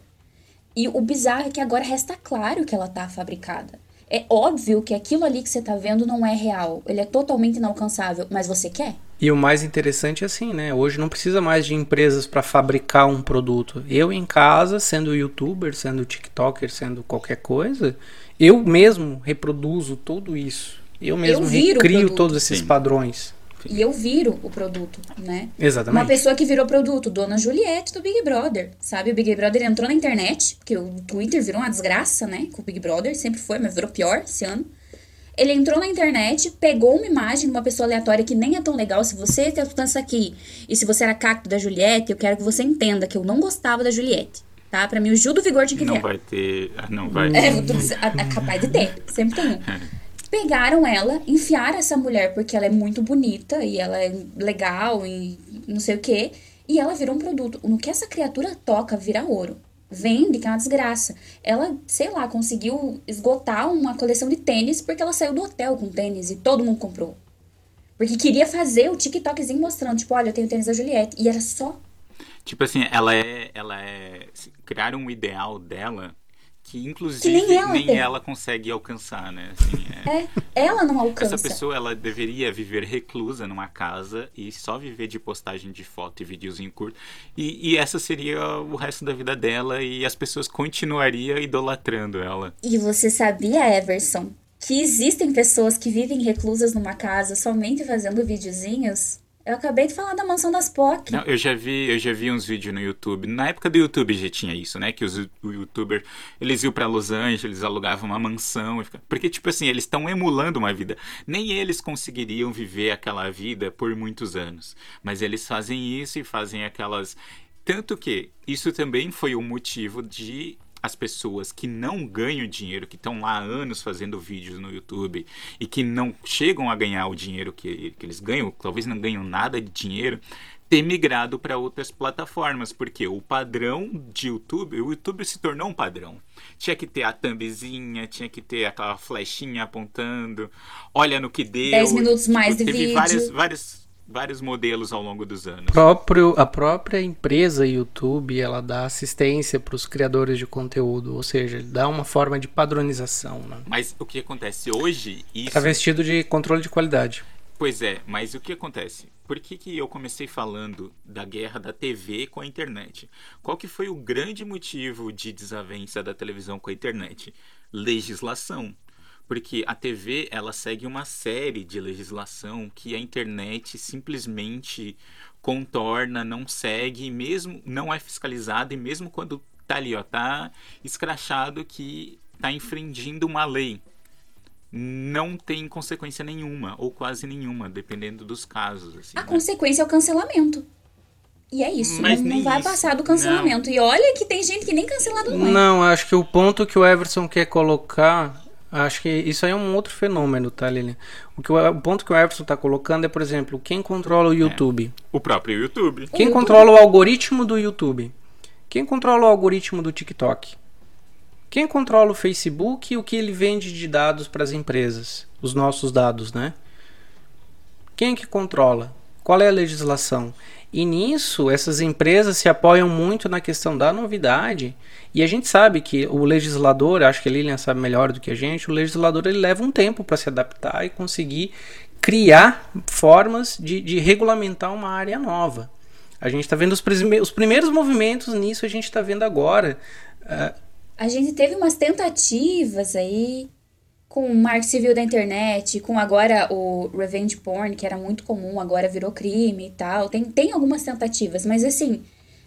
E o bizarro é que agora resta claro que ela tá fabricada. É óbvio que aquilo ali que você tá vendo não é real. Ele é totalmente inalcançável, mas você quer? E o mais interessante é assim, né? Hoje não precisa mais de empresas para fabricar um produto. Eu em casa, sendo youtuber, sendo tiktoker, sendo qualquer coisa, eu mesmo reproduzo tudo isso. Eu mesmo recrio todos esses padrões. E eu viro o produto, né? Exatamente. Uma pessoa que virou produto, Dona Juliette do Big Brother, sabe? O Big Brother entrou na internet, porque o Twitter virou uma desgraça, né? Com o Big Brother, sempre foi, mas virou pior esse ano. Ele entrou na internet, pegou uma imagem de uma pessoa aleatória que nem é tão legal. Se você tá escutando isso aqui, e se você era cacto da Juliette, eu quero que você entenda que eu não gostava da Juliette, tá? Pra mim, o Gil do Vigor tinha que vir. Não vai ter... Não vai ter. É capaz de ter, sempre tem um. Pegaram ela, enfiaram essa mulher porque ela é muito bonita e ela é legal e não sei o quê. E ela virou um produto. No que essa criatura toca, vira ouro. Vende, que é uma desgraça. Ela, sei lá, conseguiu esgotar uma coleção de tênis porque ela saiu do hotel com tênis e todo mundo comprou. Porque queria fazer o TikTokzinho mostrando, tipo, olha, eu tenho tênis da Juliette. E era só... Tipo assim, ela é... Criaram um ideal dela... que inclusive que nem ela consegue alcançar, né? Assim, ela não alcança. Essa pessoa, ela deveria viver reclusa numa casa e só viver de postagem de foto e videozinho curto. E essa seria o resto da vida dela e as pessoas continuariam idolatrando ela. E você sabia, Everson, que existem pessoas que vivem reclusas numa casa somente fazendo videozinhos? Eu acabei de falar da Mansão das POC. Não, eu já vi uns vídeos no YouTube. Na época do YouTube já tinha isso, né? Que os youtubers, eles iam pra Los Angeles, eles alugavam uma mansão. Porque, tipo assim, eles estão emulando uma vida. Nem eles conseguiriam viver aquela vida por muitos anos. Mas eles fazem isso e fazem aquelas... Tanto que isso também foi o motivo de... as pessoas que não ganham dinheiro, que estão lá há anos fazendo vídeos no YouTube e que não chegam a ganhar o dinheiro que eles ganham, talvez não ganham nada de dinheiro, ter migrado para outras plataformas, porque o padrão de YouTube, o YouTube se tornou um padrão. Tinha que ter a thumbzinha, tinha que ter aquela flechinha apontando, olha no que deu. 10 minutos mais de teve vídeo. Vários modelos ao longo dos anos. A própria empresa YouTube, ela dá assistência para os criadores de conteúdo, ou seja, dá uma forma de padronização, né? Mas o que acontece hoje... Travestido de controle de qualidade. Pois é, mas o que acontece? Por que eu comecei falando da guerra da TV com a internet? Qual que foi o grande motivo de desavença da televisão com a internet? Legislação. Porque a TV, ela segue uma série de legislação que a internet simplesmente contorna, não segue, mesmo não é fiscalizada, e mesmo quando tá ali, ó, tá escrachado que tá infringindo uma lei, não tem consequência nenhuma, ou quase nenhuma, dependendo dos casos. Assim, a consequência é o cancelamento. E é isso, mas não vai passar do cancelamento. Não. E olha que tem gente que nem cancelado não é. Não, acho que o ponto que o Everson quer colocar... Acho que isso aí é um outro fenômeno, tá, Lilian? O ponto que o Everson está colocando é, por exemplo, quem controla o YouTube? O próprio YouTube. Quem controla o algoritmo do YouTube? Quem controla o algoritmo do TikTok? Quem controla o Facebook e o que ele vende de dados para as empresas? Os nossos dados, né? Quem que controla? Qual é a legislação? E nisso, essas empresas se apoiam muito na questão da novidade. E a gente sabe que o legislador, acho que a Lilian sabe melhor do que a gente, o legislador ele leva um tempo para se adaptar e conseguir criar formas de regulamentar uma área nova. A gente está vendo os primeiros movimentos nisso, a gente está vendo agora. A gente teve umas tentativas aí com o Marco Civil da internet, com agora o revenge porn, que era muito comum, agora virou crime e tal. Tem algumas tentativas, mas assim,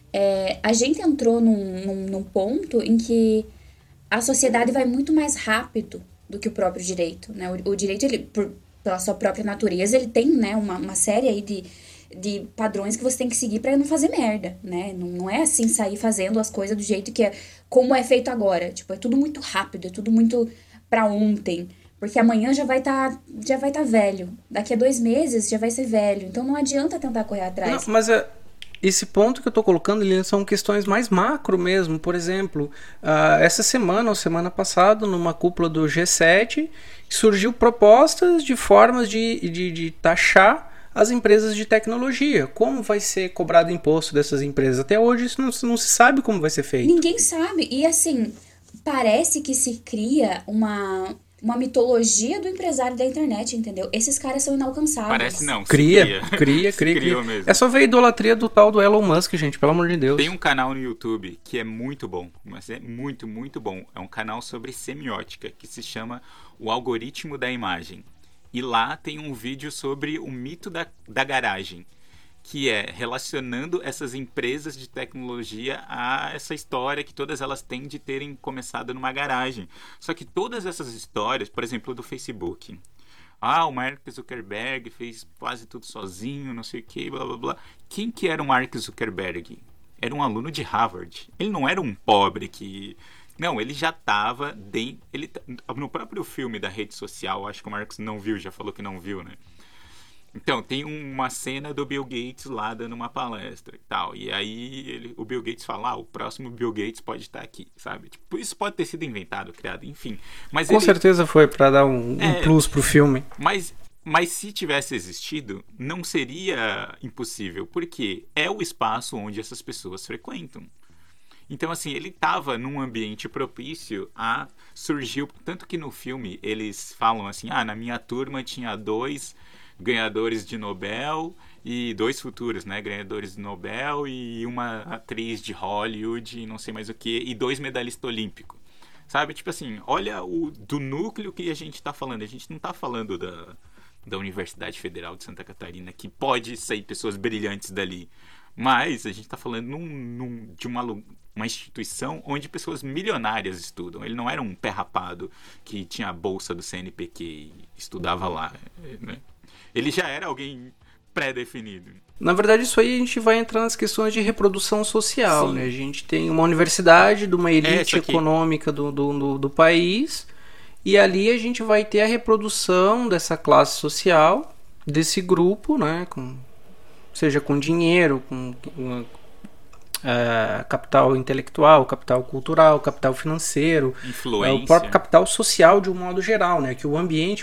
a gente entrou num ponto em que a sociedade vai muito mais rápido do que o próprio direito, né? O direito, ele, pela sua própria natureza, ele tem, né, uma série aí de padrões que você tem que seguir pra não fazer merda, né? Não é assim sair fazendo as coisas do jeito que como é feito agora. Tipo, é tudo muito rápido, é tudo muito pra ontem. Porque amanhã já vai tá velho. Daqui a 2 meses já vai ser velho. Então não adianta tentar correr atrás. Não, mas esse ponto que eu tô colocando, Lilian, são questões mais macro mesmo. Por exemplo, essa semana ou semana passada, numa cúpula do G7, surgiu propostas de formas de taxar as empresas de tecnologia. Como vai ser cobrado o imposto dessas empresas? Até hoje isso não se sabe como vai ser feito. Ninguém sabe. E assim, parece que se cria uma mitologia do empresário da internet, entendeu? Esses caras são inalcançáveis. Parece não. Cria. Mesmo. É só ver a idolatria do tal do Elon Musk, gente, pelo amor de Deus. Tem um canal no YouTube que é muito bom, mas é muito, muito bom. É um canal sobre semiótica, que se chama O Algoritmo da Imagem. E lá tem um vídeo sobre o mito da garagem, que é relacionando essas empresas de tecnologia a essa história que todas elas têm de terem começado numa garagem. Só que todas essas histórias, por exemplo, do Facebook. O Mark Zuckerberg fez quase tudo sozinho, não sei o que, blá blá blá. Quem que era o Mark Zuckerberg? Era um aluno de Harvard. Ele não era um pobre que... Não, ele já estava no próprio filme da rede social, acho que o Marcos não viu, já falou que não viu, né? Então, tem uma cena do Bill Gates lá dando uma palestra e tal. E aí o Bill Gates fala, o próximo Bill Gates pode estar aqui, sabe? Tipo, isso pode ter sido inventado, criado, enfim. Mas Com certeza foi para dar um plus pro filme. Mas se tivesse existido, não seria impossível, porque é o espaço onde essas pessoas frequentam. Então, assim, ele estava num ambiente propício surgiu, tanto que no filme eles falam assim, na minha turma tinha 2 ganhadores de Nobel e 2 futuros, né, ganhadores de Nobel e uma atriz de Hollywood e não sei mais o que, e 2 medalhistas olímpicos, sabe? Tipo assim, olha do núcleo que a gente está falando, a gente não está falando da Universidade Federal de Santa Catarina, que pode sair pessoas brilhantes dali, mas a gente está falando de uma instituição onde pessoas milionárias estudam. Ele não era um pé rapado que tinha a bolsa do CNPq e estudava lá, né? Ele já era alguém pré-definido. Na verdade, isso aí a gente vai entrar nas questões de reprodução social, né? A gente tem uma universidade de uma elite econômica do país, e ali a gente vai ter a reprodução dessa classe social, desse grupo, né? Seja com dinheiro, com capital intelectual, capital cultural, capital financeiro, influência, o próprio capital social de um modo geral, né? Que o ambiente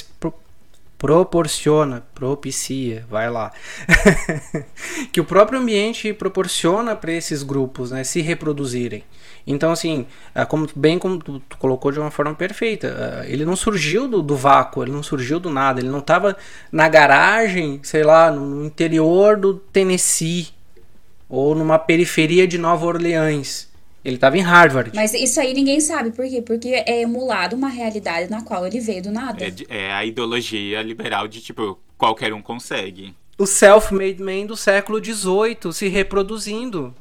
propicia, vai lá, que o próprio ambiente proporciona para esses grupos, né, se reproduzirem. Então, assim, como tu colocou de uma forma perfeita, ele não surgiu do vácuo, ele não surgiu do nada, ele não estava na garagem, sei lá, no interior do Tennessee ou numa periferia de Nova Orleans. Ele estava em Harvard. Mas isso aí ninguém sabe. Por quê? Porque é emulado uma realidade na qual ele veio do nada. É a ideologia liberal de, tipo, qualquer um consegue. O self-made man do século XVIII se reproduzindo.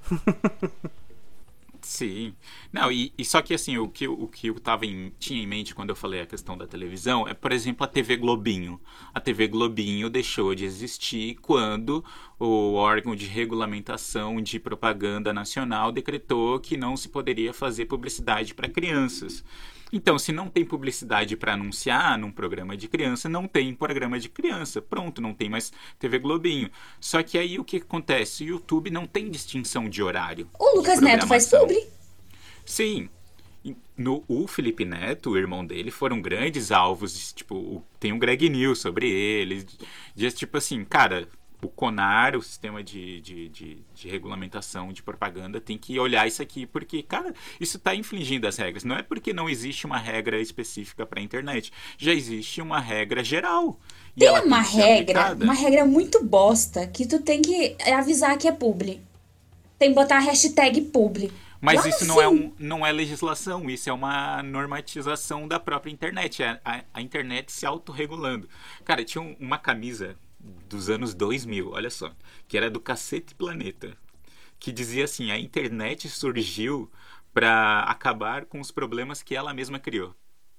Sim. Não, e só que assim, o que eu tinha em mente quando eu falei a questão da televisão é, por exemplo, a TV Globinho. A TV Globinho deixou de existir quando o órgão de regulamentação de propaganda nacional decretou que não se poderia fazer publicidade para crianças. Então, se não tem publicidade para anunciar num programa de criança, não tem programa de criança. Pronto, não tem mais TV Globinho. Só que aí o que acontece? O YouTube não tem distinção de horário. O Lucas Neto faz publi. Sim. O Felipe Neto, o irmão dele, foram grandes alvos. Tipo, tem um Greg News sobre eles. Tipo assim, cara, o CONAR, o sistema de regulamentação de propaganda, tem que olhar isso aqui, porque, cara, isso está infringindo as regras. Não é porque não existe uma regra específica para a internet. Já existe uma regra geral. E Tem ela uma tem que ser regra, aplicada. uma regra muito bosta, que tu tem que avisar que é publi. Tem que botar a hashtag publi. Mas Lá isso sim. não é legislação, isso é uma normatização da própria internet. A internet se autorregulando. Cara, tinha uma camisa dos anos 2000, olha só, que era do Cacete Planeta, que dizia assim: a internet surgiu para acabar com os problemas que ela mesma criou.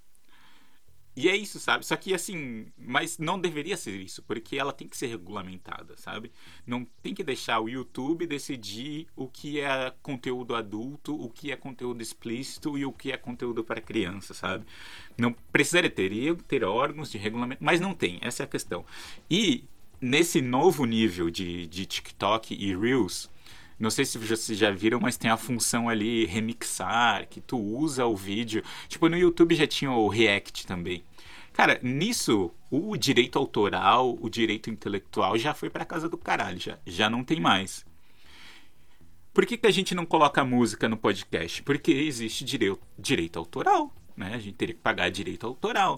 E é isso, sabe? Só que assim, mas não deveria ser isso, porque ela tem que ser regulamentada, sabe? Não tem que deixar o YouTube decidir o que é conteúdo adulto, o que é conteúdo explícito e o que é conteúdo para criança, sabe? Não precisaria ter órgãos de regulamento, mas não tem, essa é a questão. E nesse novo nível de TikTok e Reels, não sei se vocês já viram, mas tem a função ali remixar, que tu usa o vídeo. Tipo, no YouTube já tinha o React também. Cara, nisso, o direito autoral, o direito intelectual já foi pra casa do caralho, já não tem mais. Por que a gente não coloca música no podcast? Porque existe direito autoral, né? A gente teria que pagar direito autoral.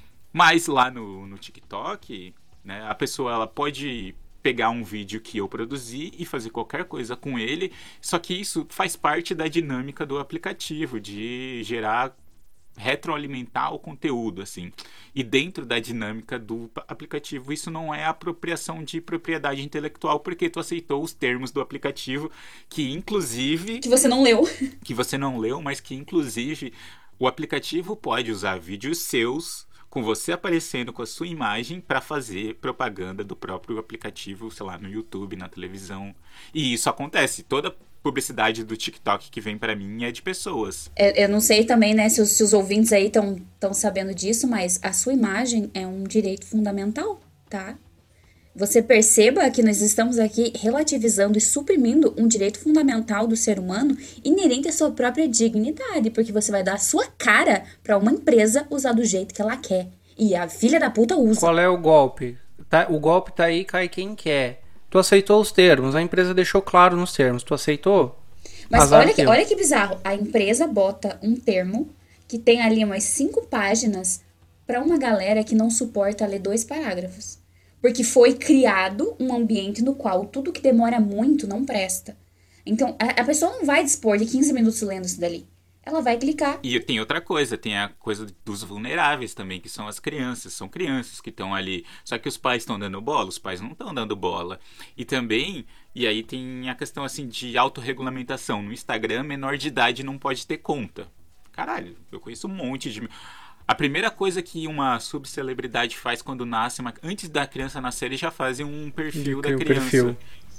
Mas lá no TikTok, né, a pessoa ela pode pegar um vídeo que eu produzi e fazer qualquer coisa com ele, só que isso faz parte da dinâmica do aplicativo, de gerar, retroalimentar o conteúdo, assim. E dentro da dinâmica do aplicativo, isso não é apropriação de propriedade intelectual, porque tu aceitou os termos do aplicativo, que inclusive... Que você não leu. Que você não leu, mas que inclusive o aplicativo pode usar vídeos seus com você aparecendo com a sua imagem para fazer propaganda do próprio aplicativo, sei lá, no YouTube, na televisão. E isso acontece. Toda publicidade do TikTok que vem para mim é de pessoas. Eu não sei também, né, se os ouvintes aí estão sabendo disso, mas a sua imagem é um direito fundamental, tá? Você perceba que nós estamos aqui relativizando e suprimindo um direito fundamental do ser humano inerente à sua própria dignidade, porque você vai dar a sua cara pra uma empresa usar do jeito que ela quer. E a filha da puta usa. Qual é o golpe? O golpe tá aí, cai quem quer. Tu aceitou os termos, a empresa deixou claro nos termos. Tu aceitou? Mas Azar olha que bizarro. A empresa bota um termo que tem ali umas 5 páginas pra uma galera que não suporta ler 2 parágrafos. Porque foi criado um ambiente no qual tudo que demora muito não presta. Então, a pessoa não vai dispor de 15 minutos lendo isso dali. Ela vai clicar. E tem outra coisa, tem a coisa dos vulneráveis também, que são as crianças. São crianças que estão ali. Só que os pais estão dando bola, os pais não estão dando bola. E também, e aí tem a questão assim de autorregulamentação. No Instagram, menor de idade não pode ter conta. Caralho, eu conheço um monte de... A primeira coisa que uma subcelebridade faz quando nasce, antes da criança nascer, eles já fazem um perfil da criança.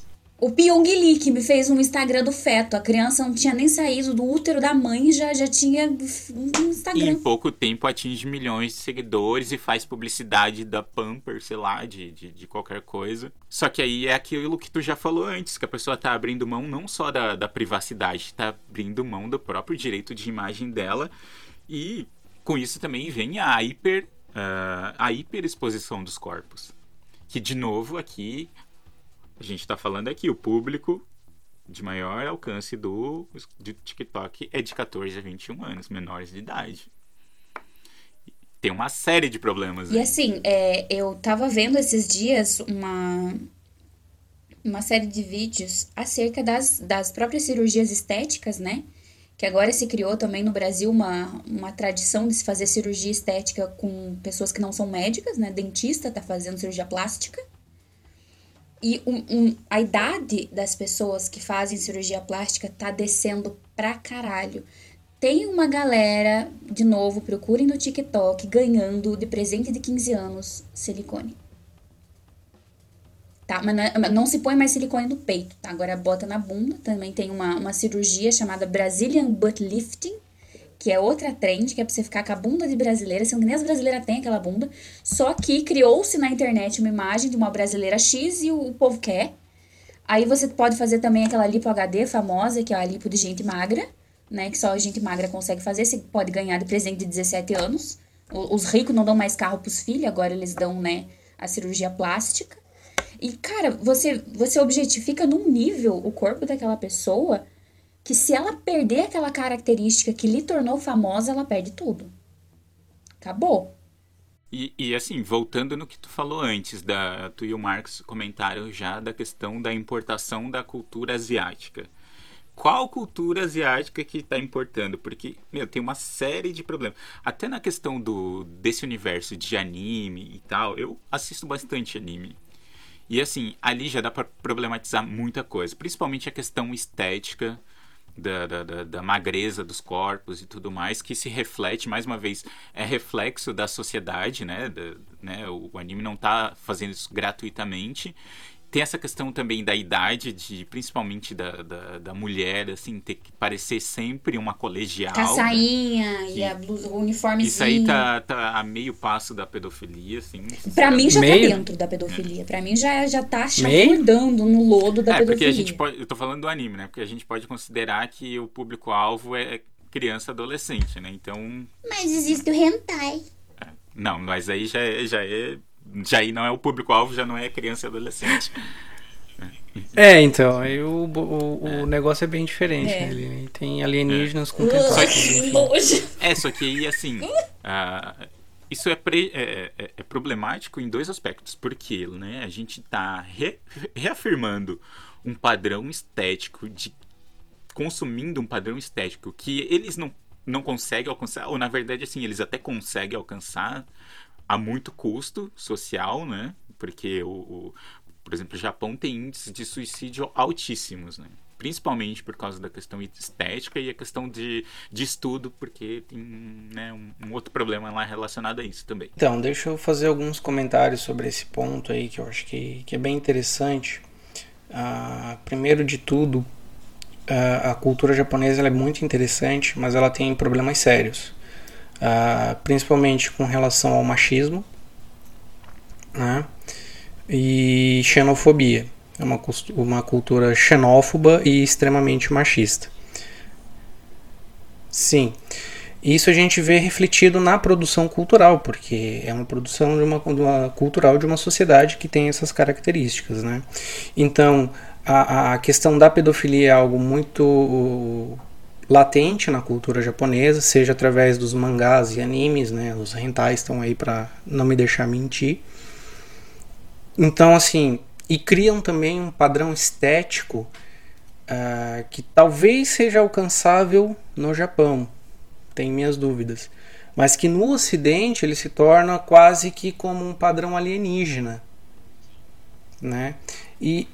O Pyong Lee, que me fez um Instagram do feto. A criança não tinha nem saído do útero da mãe e já tinha um Instagram. E em pouco tempo atinge milhões de seguidores e faz publicidade da Pampers, sei lá, de qualquer coisa. Só que aí é aquilo que tu já falou antes, que a pessoa tá abrindo mão não só da privacidade, tá abrindo mão do próprio direito de imagem dela. E com isso também vem a hiperexposição dos corpos. Que, de novo, aqui... A gente está falando aqui, o público de maior alcance do TikTok é de 14 a 21 anos, menores de idade. Tem uma série de problemas aí. E assim, eu tava vendo esses dias uma série de vídeos acerca das próprias cirurgias estéticas, né? Que agora se criou também no Brasil uma tradição de se fazer cirurgia estética com pessoas que não são médicas, né? Dentista tá fazendo cirurgia plástica. E a idade das pessoas que fazem cirurgia plástica tá descendo pra caralho. Tem uma galera, de novo, procurem no TikTok, ganhando de presente de 15 anos silicone. Tá? Mas não se põe mais silicone no peito, tá? Agora bota na bunda. Também tem uma cirurgia chamada Brazilian Butt Lifting, que é outra trend, que é pra você ficar com a bunda de brasileira, sendo que nem as brasileiras têm aquela bunda. Só que criou-se na internet uma imagem de uma brasileira X e o povo quer. Aí você pode fazer também aquela lipo HD famosa, que é a lipo de gente magra, né? Que só a gente magra consegue fazer. Você pode ganhar de presente de 17 anos. Os ricos não dão mais carro pros filhos, agora eles dão, né, a cirurgia plástica. E, cara, você objetifica num nível o corpo daquela pessoa que se ela perder aquela característica que lhe tornou famosa, ela perde tudo. Acabou. E assim, voltando no que tu falou antes, tu e o Marcos comentaram já da questão da importação da cultura asiática. Qual cultura asiática que está importando? Porque, tem uma série de problemas. Até na questão desse universo de anime e tal, eu assisto bastante anime. E assim, ali já dá para problematizar muita coisa. Principalmente a questão estética da magreza dos corpos e tudo mais, que se reflete, mais uma vez, é reflexo da sociedade, né? O anime não está fazendo isso gratuitamente. Tem essa questão também da idade, principalmente da mulher, assim, ter que parecer sempre uma colegial. Com a sainha, né? E a blusa, o uniformezinho. Isso aí tá a meio passo da pedofilia, assim. Pra mim já tá dentro da pedofilia. Pra mim já tá chafurdando no lodo da pedofilia. Porque eu tô falando do anime, né? Porque a gente pode considerar que o público-alvo é criança adolescente, né? Então... Mas existe o hentai. Não, mas aí já aí não é o público-alvo, já não é criança e adolescente. Então, aí o negócio é bem diferente. Né? Ele tem alienígenas com tentáculos. Só que aí, assim, isso é problemático em dois aspectos. Porque, né, a gente está reafirmando um padrão estético, consumindo um padrão estético que eles não conseguem alcançar, ou na verdade, assim, eles até conseguem alcançar a muito custo social, né? Porque, por exemplo, o Japão tem índices de suicídio altíssimos, né? Principalmente por causa da questão estética e a questão de estudo, porque tem, né, um outro problema lá relacionado a isso também. Então, deixa eu fazer alguns comentários sobre esse ponto aí, que eu acho que é bem interessante. Primeiro de tudo, a cultura japonesa ela é muito interessante, mas ela tem problemas sérios. Principalmente com relação ao machismo, né? E xenofobia. É uma cultura xenófoba e extremamente machista. Sim, isso a gente vê refletido na produção cultural, porque é uma produção cultural de uma sociedade que tem essas características, né? Então, a questão da pedofilia é algo muito latente na cultura japonesa, seja através dos mangás e animes, né? Os hentais estão aí para não me deixar mentir. Então, assim, e criam também um padrão estético que talvez seja alcançável no Japão, tenho minhas dúvidas, mas que no Ocidente ele se torna quase que como um padrão alienígena, né? E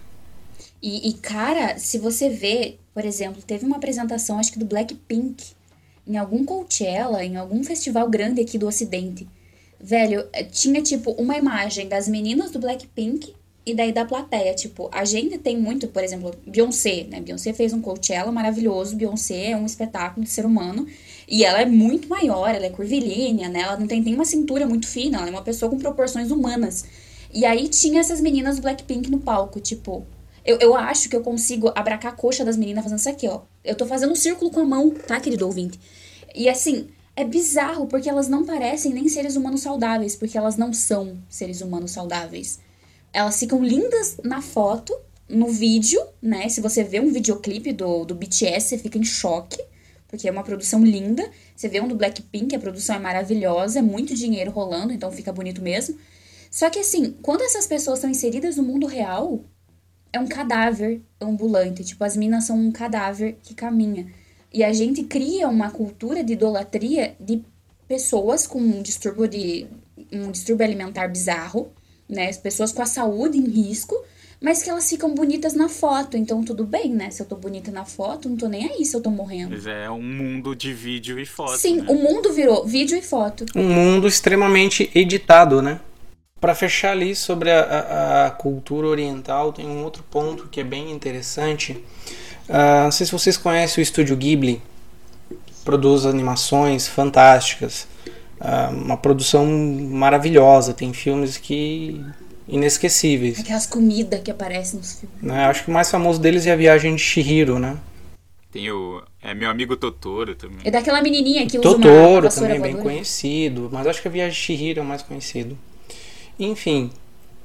cara, se você vê, por exemplo, teve uma apresentação, acho que do Blackpink, em algum Coachella, em algum festival grande aqui do Ocidente. Velho, tinha, tipo, uma imagem das meninas do Blackpink e daí da plateia. Tipo, a gente tem muito, por exemplo, Beyoncé, né? Beyoncé fez um Coachella maravilhoso. Beyoncé é um espetáculo de ser humano. E ela é muito maior, ela é curvilínea, né? Ela não tem nem uma cintura muito fina, ela é uma pessoa com proporções humanas. E aí tinha essas meninas do Blackpink no palco, tipo... Eu acho que eu consigo abracar a coxa das meninas fazendo isso aqui, ó. Eu tô fazendo um círculo com a mão, tá, querido ouvinte? E assim, é bizarro, porque elas não parecem nem seres humanos saudáveis, porque elas não são seres humanos saudáveis. Elas ficam lindas na foto, no vídeo, né? Se você vê um videoclipe do BTS, você fica em choque, porque é uma produção linda. Você vê um do Blackpink, a produção é maravilhosa, é muito dinheiro rolando, então fica bonito mesmo. Só que assim, quando essas pessoas são inseridas no mundo real... é um cadáver ambulante. Tipo, as minas são um cadáver que caminha. E a gente cria uma cultura de idolatria de pessoas com um distúrbio alimentar bizarro, né? As pessoas com a saúde em risco, mas que elas ficam bonitas na foto. Então, tudo bem, né? Se eu tô bonita na foto, não tô nem aí se eu tô morrendo. Mas é um mundo de vídeo e foto. Sim, né? O mundo virou vídeo e foto. Um mundo extremamente editado, né? Para fechar ali sobre a cultura oriental, tem um outro ponto que é bem interessante. Não sei se vocês conhecem o Estúdio Ghibli, produz animações fantásticas, uma produção maravilhosa, tem filmes inesquecíveis. Aquelas comidas que aparecem nos filmes. Né? Acho que o mais famoso deles é A Viagem de Chihiro, né? Tem meu amigo Totoro também. É daquela menininha que usa Totoro uma vassoura também é bem voadora. conhecido, mas acho que A Viagem de Chihiro é o mais conhecido. Enfim,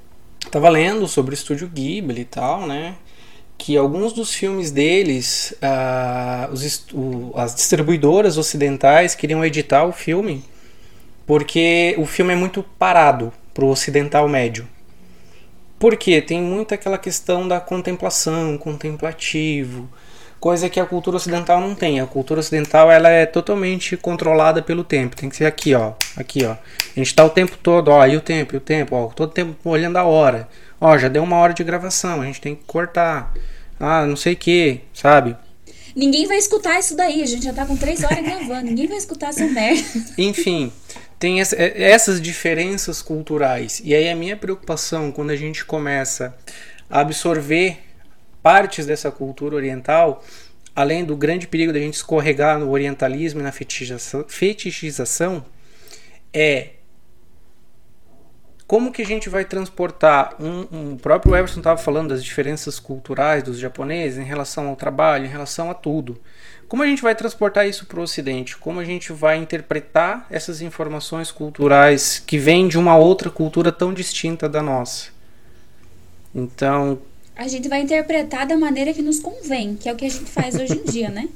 Tava lendo sobre o Estúdio Ghibli e tal, né? Que alguns dos filmes deles, as distribuidoras ocidentais queriam editar o filme porque o filme é muito parado pro ocidental médio. Porque tem muito aquela questão da contemplação, contemplativo, coisa que a cultura ocidental não tem. A cultura ocidental ela é totalmente controlada pelo tempo. Tem que ser aqui, ó. Aqui, ó. A gente tá o tempo todo, ó. E o tempo, ó. Todo tempo olhando a hora. Ó, já deu 1 hora de gravação. A gente tem que cortar. Ah, não sei o que, sabe? Ninguém vai escutar isso daí. A gente já tá com 3 horas gravando. Ninguém vai escutar essa merda. Enfim, tem essas diferenças culturais. E aí a minha preocupação quando a gente começa a absorver partes dessa cultura oriental, além do grande perigo da gente escorregar no orientalismo e na fetichização, é como que a gente vai transportar o próprio Everson estava falando das diferenças culturais dos japoneses em relação ao trabalho, em relação a tudo. Como a gente vai transportar isso para o Ocidente? Como a gente vai interpretar essas informações culturais que vêm de uma outra cultura tão distinta da nossa? Então, a gente vai interpretar da maneira que nos convém, que é o que a gente faz hoje em dia, né?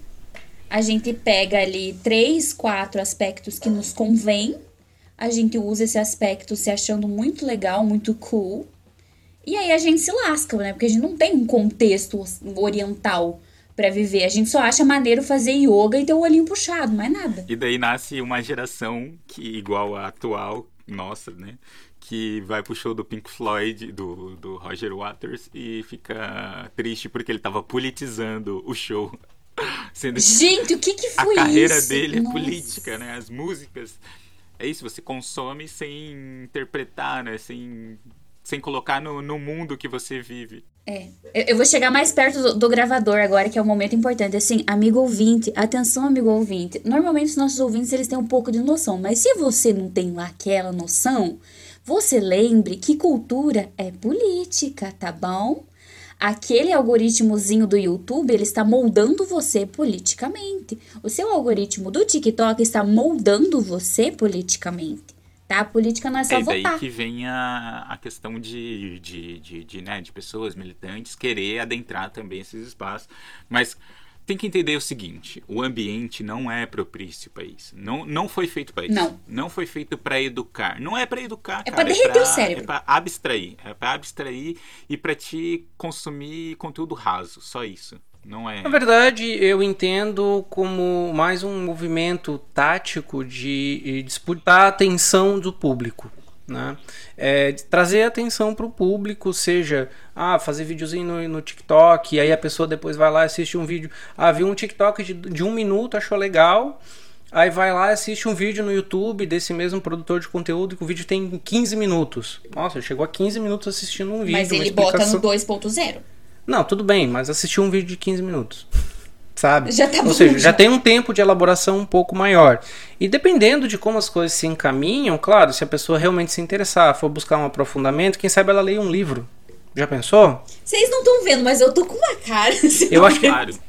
A gente pega ali 3, 4 aspectos que nos convém, a gente usa esse aspecto se achando muito legal, muito cool, e aí a gente se lasca, né? Porque a gente não tem um contexto oriental pra viver, a gente só acha maneiro fazer yoga e ter o olhinho puxado, mais nada. E daí nasce uma geração que, igual a atual, nossa, né? Que vai pro show do Pink Floyd, do Roger Waters, e fica triste porque ele tava politizando o show. Sendo gente, o que foi isso? A carreira dele é política, né? As músicas. É isso, você consome sem interpretar, né? Sem colocar no mundo que você vive. Eu vou chegar mais perto do gravador agora, que é um momento importante. Assim, amigo ouvinte, atenção, amigo ouvinte. Normalmente os nossos ouvintes, eles têm um pouco de noção. Mas se você não tem lá aquela noção, você lembre que cultura é política, tá bom? Aquele algoritmozinho do YouTube, ele está moldando você politicamente. O seu algoritmo do TikTok está moldando você politicamente. Tá? A política não é só votar. É daí que vem a questão de pessoas militantes querer adentrar também esses espaços. Mas tem que entender o seguinte, o ambiente não é propício para isso. Não foi feito para isso. Não foi feito para educar. Não é para educar, cara. É para derreter o cérebro. É para abstrair. É para abstrair e para te consumir conteúdo raso. Só isso. Não é... Na verdade, eu entendo como mais um movimento tático de disputar a atenção do público, né? Trazer atenção para o público, seja fazer videozinho no TikTok, e aí a pessoa depois vai lá e assiste um vídeo. Viu um TikTok de 1 minuto, achou legal, aí vai lá e assiste um vídeo no YouTube desse mesmo produtor de conteúdo, que o vídeo tem 15 minutos. Nossa, chegou a 15 minutos assistindo um vídeo. Mas ele bota no 2.0. Não, tudo bem, mas assistiu um vídeo de 15 minutos, sabe? Já tá bom. Ou seja, já tem um tempo de elaboração um pouco maior. E dependendo de como as coisas se encaminham, claro, se a pessoa realmente se interessar, for buscar um aprofundamento, quem sabe ela leia um livro. Já pensou? Vocês não estão vendo, mas eu tô com uma cara. Eu acho que...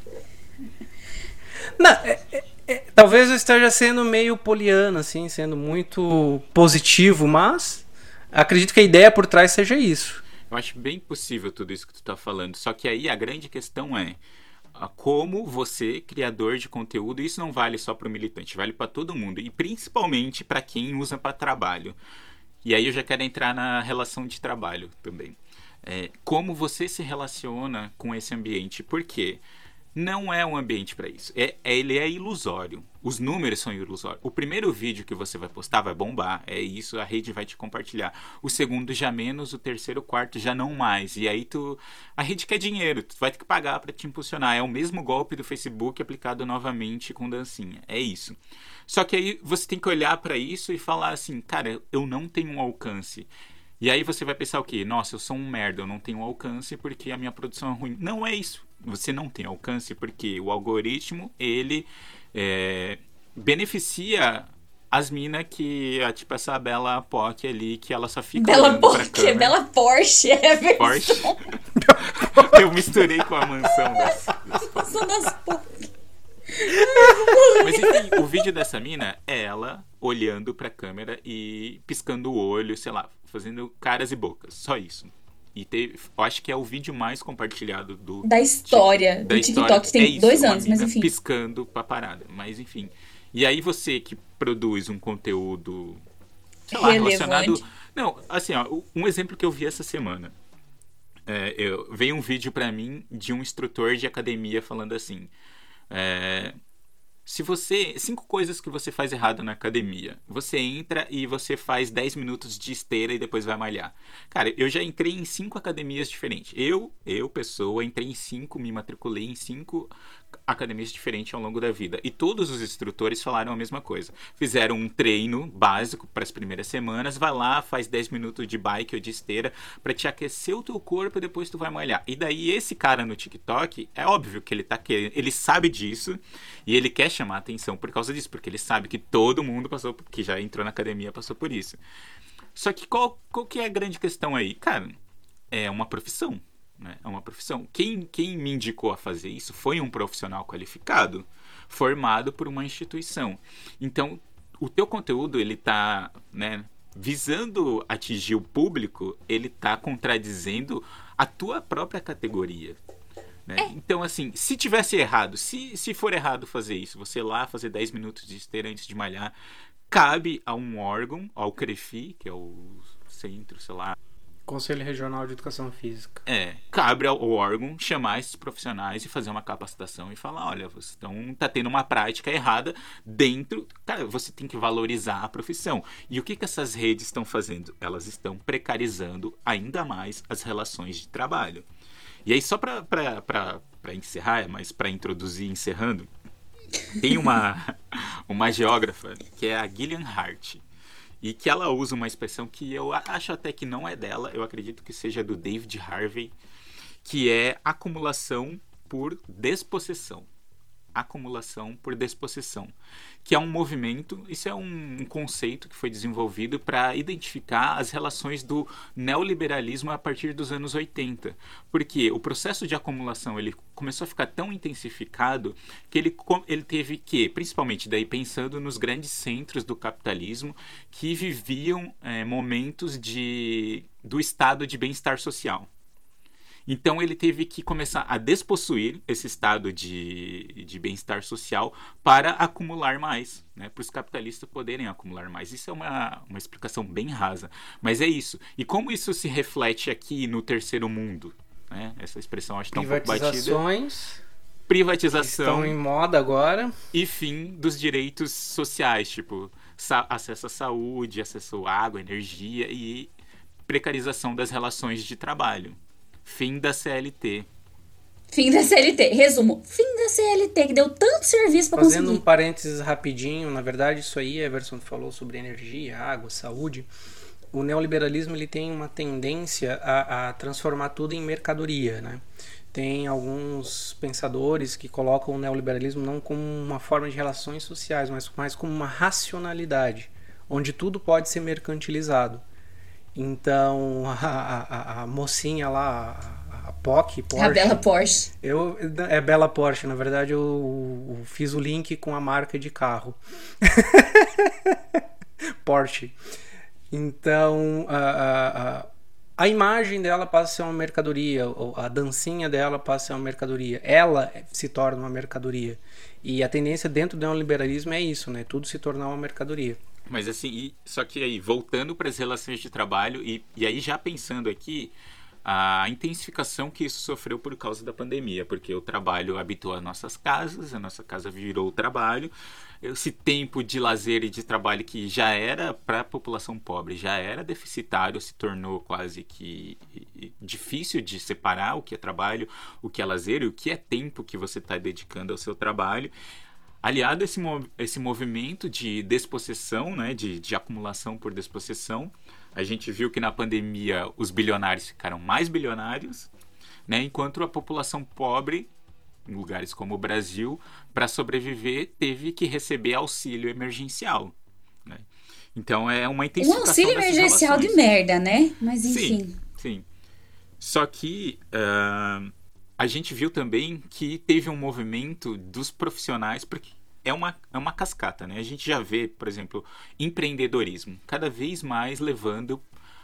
Não, talvez eu esteja sendo meio poliana, assim, sendo muito positivo, mas acredito que a ideia por trás seja isso. Eu acho bem possível tudo isso que tu tá falando. Só que aí a grande questão é como você, criador de conteúdo, isso não vale só para o militante, vale para todo mundo. E principalmente para quem usa para trabalho. E aí eu já quero entrar na relação de trabalho também. Como você se relaciona com esse ambiente. Por quê? Não é um ambiente para isso. Ele é ilusório. Os números são ilusórios. O primeiro vídeo que você vai postar vai bombar. É isso, a rede vai te compartilhar. O segundo já menos, o terceiro, o quarto já não mais. E aí a rede quer dinheiro. Tu vai ter que pagar para te impulsionar. É o mesmo golpe do Facebook aplicado novamente com dancinha. É isso. Só que aí você tem que olhar para isso e falar assim, cara, eu não tenho um alcance. E aí você vai pensar o quê? Nossa, eu sou um merda, eu não tenho alcance porque a minha produção é ruim. Não é isso. Você não tem alcance porque o algoritmo, ele beneficia as minas que tipo essa Bela POC ali, que ela só fica Bela olhando pra POC, câmera. Bela Porsche, é verdade. Porsche? Eu misturei com a mansão das POC. Mas enfim, o vídeo dessa mina é ela olhando pra câmera e piscando o olho, sei lá, fazendo caras e bocas. Só isso. E eu acho que é o vídeo mais compartilhado da história do TikTok, que tem 2 anos, mas enfim. Piscando pra parada, mas enfim. E aí você que produz um conteúdo, sei lá, relacionado... Não, assim, ó, um exemplo que eu vi essa semana. Veio um vídeo pra mim de um instrutor de academia falando assim... 5 coisas que você faz errado na academia. Você entra e você faz 10 minutos de esteira e depois vai malhar. Cara, eu já entrei em 5 academias diferentes. Pessoa, entrei em 5, me matriculei em 5 academias diferentes ao longo da vida. E todos os instrutores falaram a mesma coisa. Fizeram um treino básico para as primeiras semanas. Vai lá, faz 10 minutos de bike ou de esteira para te aquecer o teu corpo e depois tu vai malhar. E daí esse cara no TikTok, é óbvio que ele tá querendo, ele sabe disso e ele quer chamar atenção por causa disso, porque ele sabe que todo mundo que já entrou na academia passou por isso. Só que qual que é a grande questão aí? Cara, é uma profissão. Né? É uma profissão. Quem me indicou a fazer isso foi um profissional qualificado, formado por uma instituição. Então, o teu conteúdo, ele tá, né, visando atingir o público, ele tá contradizendo a tua própria categoria. Né? Então, assim, se tivesse errado, se for errado fazer isso, você ir lá fazer 10 minutos de esteira antes de malhar, cabe a um órgão, ao CREFI, que é o centro, sei lá, Conselho Regional de Educação Física. Cabe ao órgão chamar esses profissionais e fazer uma capacitação e falar, olha, você tá tendo uma prática errada dentro... Cara, você tem que valorizar a profissão. E o que essas redes estão fazendo? Elas estão precarizando ainda mais as relações de trabalho. E aí, só para encerrar, mas para introduzir encerrando, tem uma geógrafa que é a Gillian Hart. E que ela usa uma expressão que eu acho até que não é dela, eu acredito que seja do David Harvey, que é acumulação por despossessão. Acumulação por despossessão. Que é um movimento, isso é um conceito que foi desenvolvido para identificar as relações do neoliberalismo a partir dos anos 80. Porque o processo de acumulação ele começou a ficar tão intensificado que ele teve que, principalmente daí pensando nos grandes centros do capitalismo, que viviam momentos do estado de bem-estar social. Então ele teve que começar a despossuir esse estado de bem-estar social para acumular mais, né? Para os capitalistas poderem acumular mais. Isso é uma explicação bem rasa, mas é isso. E como isso se reflete aqui no terceiro mundo? Né? Essa expressão acho que está um pouco batida. Privatização. Estão em moda agora. E fim dos direitos sociais, tipo acesso à saúde, acesso à água, energia e precarização das relações de trabalho. Fim da CLT. Fim da CLT. Resumo. Fim da CLT, que deu tanto serviço pra conseguir. Fazendo um parênteses rapidinho, na verdade isso aí, a Everson falou sobre energia, água, saúde. O neoliberalismo ele tem uma tendência a transformar tudo em mercadoria, né? Tem alguns pensadores que colocam o neoliberalismo não como uma forma de relações sociais, mas mais como uma racionalidade, onde tudo pode ser mercantilizado. Então, a mocinha lá, a Porsche... A Bela Porsche. É Bela Porsche, na verdade eu fiz o link com a marca de carro. Porsche. Então, a imagem dela passa a ser uma mercadoria, a dancinha dela passa a ser uma mercadoria. Ela se torna uma mercadoria. E a tendência dentro do neoliberalismo é isso, né? Tudo se tornar uma mercadoria. Mas assim, só que aí, voltando para as relações de trabalho, e aí já pensando aqui, a intensificação que isso sofreu por causa da pandemia, porque o trabalho habitou as nossas casas, a nossa casa virou o trabalho, esse tempo de lazer e de trabalho que já era para a população pobre, já era deficitário, se tornou quase que difícil de separar o que é trabalho, o que é lazer e o que é tempo que você está dedicando ao seu trabalho. Aliado a esse movimento de despossessão, né, de acumulação por despossessão, a gente viu que na pandemia os bilionários ficaram mais bilionários, né, enquanto a população pobre, em lugares como o Brasil, para sobreviver, teve que receber auxílio emergencial. Né? Então é uma intensificação dessas relações. Um auxílio emergencial de merda, né? Mas enfim. Sim. Só que... a gente viu também que teve um movimento dos profissionais, porque é uma cascata, né? A gente já vê, por exemplo, empreendedorismo cada vez mais levando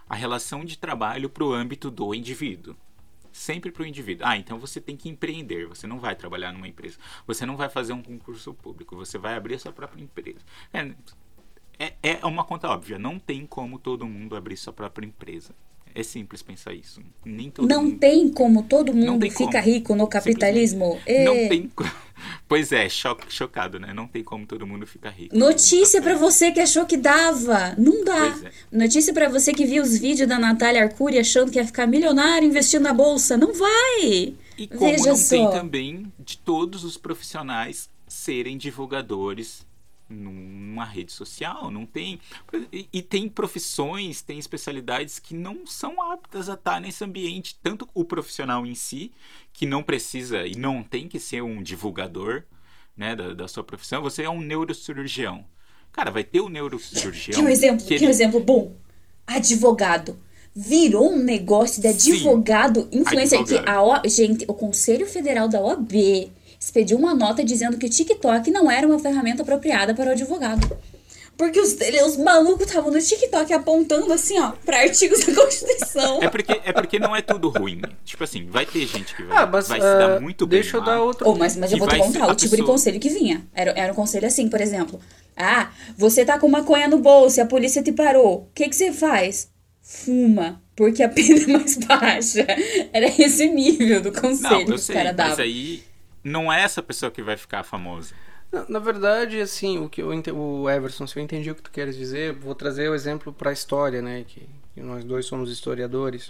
a relação de trabalho para o âmbito do indivíduo. Sempre para o indivíduo. Então você tem que empreender, você não vai trabalhar numa empresa, você não vai fazer um concurso público, você vai abrir a sua própria empresa. É uma conta óbvia, não tem como todo mundo abrir sua própria empresa. É simples pensar isso. Nem todo Não mundo... tem como todo mundo tem fica como. rico no capitalismo? Não tem... Pois é, chocado, né? Não tem como todo mundo ficar rico. Notícia pra você que achou que dava. Não dá. Pois é. Notícia pra você que viu os vídeos da Natália Arcuri achando que ia ficar milionário investindo na bolsa. Não vai. E como Veja não só. tem também de todos os profissionais serem divulgadores numa rede social, não tem. E tem profissões, tem especialidades que não são aptas a estar nesse ambiente. Tanto o profissional em si, que não precisa e não tem que ser um divulgador, né, da sua profissão. Você é um neurocirurgião. Cara, vai ter o neurocirurgião... Que um exemplo bom. Advogado. Virou um negócio de advogado influencer. Gente, o Conselho Federal da OAB expediu uma nota dizendo que o TikTok não era uma ferramenta apropriada para o advogado. Porque os malucos estavam no TikTok apontando assim, ó, para artigos da Constituição. É porque não é tudo ruim. Tipo assim, vai ter gente que vai se dar muito bem. Deixa eu dar outro... Mas eu vou te contar o tipo de conselho que vinha. Era um conselho assim, por exemplo. Você tá com maconha no bolso e a polícia te parou. O que você faz? Fuma, porque a pena é mais baixa. Era esse nível do conselho que os caras davam. Mas aí não é essa pessoa que vai ficar famosa. Na verdade, assim, o Everson, se eu entendi o que tu queres dizer, vou trazer o exemplo para a história, né? Que nós dois somos historiadores.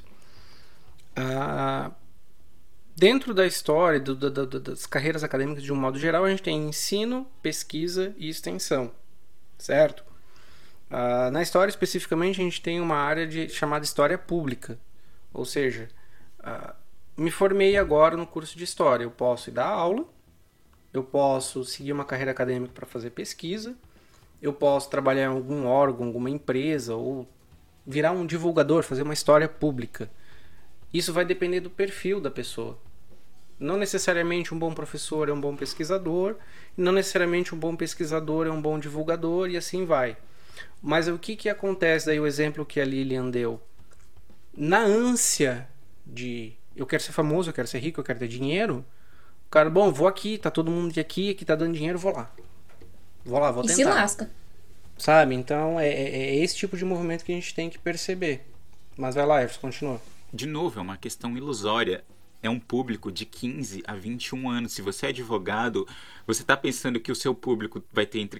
Dentro da história, das carreiras acadêmicas de um modo geral, a gente tem ensino, pesquisa e extensão, certo? Na história, especificamente, a gente tem uma área chamada História Pública. Ou seja, me formei agora no curso de História. Eu posso ir dar aula, eu posso seguir uma carreira acadêmica para fazer pesquisa, eu posso trabalhar em algum órgão, alguma empresa, ou virar um divulgador, fazer uma história pública. Isso vai depender do perfil da pessoa. Não necessariamente um bom professor é um bom pesquisador, não necessariamente um bom pesquisador é um bom divulgador, e assim vai. Mas o que acontece, daí o exemplo que a Lilian deu? Na ânsia de eu quero ser famoso, eu quero ser rico, eu quero ter dinheiro, o cara, vou aqui, tá todo mundo aqui tá dando dinheiro, vou lá, vou tentar. E se lasca. Sabe? Então é esse tipo de movimento que a gente tem que perceber. Mas vai lá, Everson, continua. De novo, é uma questão ilusória. É um público de 15 a 21 anos. Se você é advogado, você está pensando que o seu público vai ter entre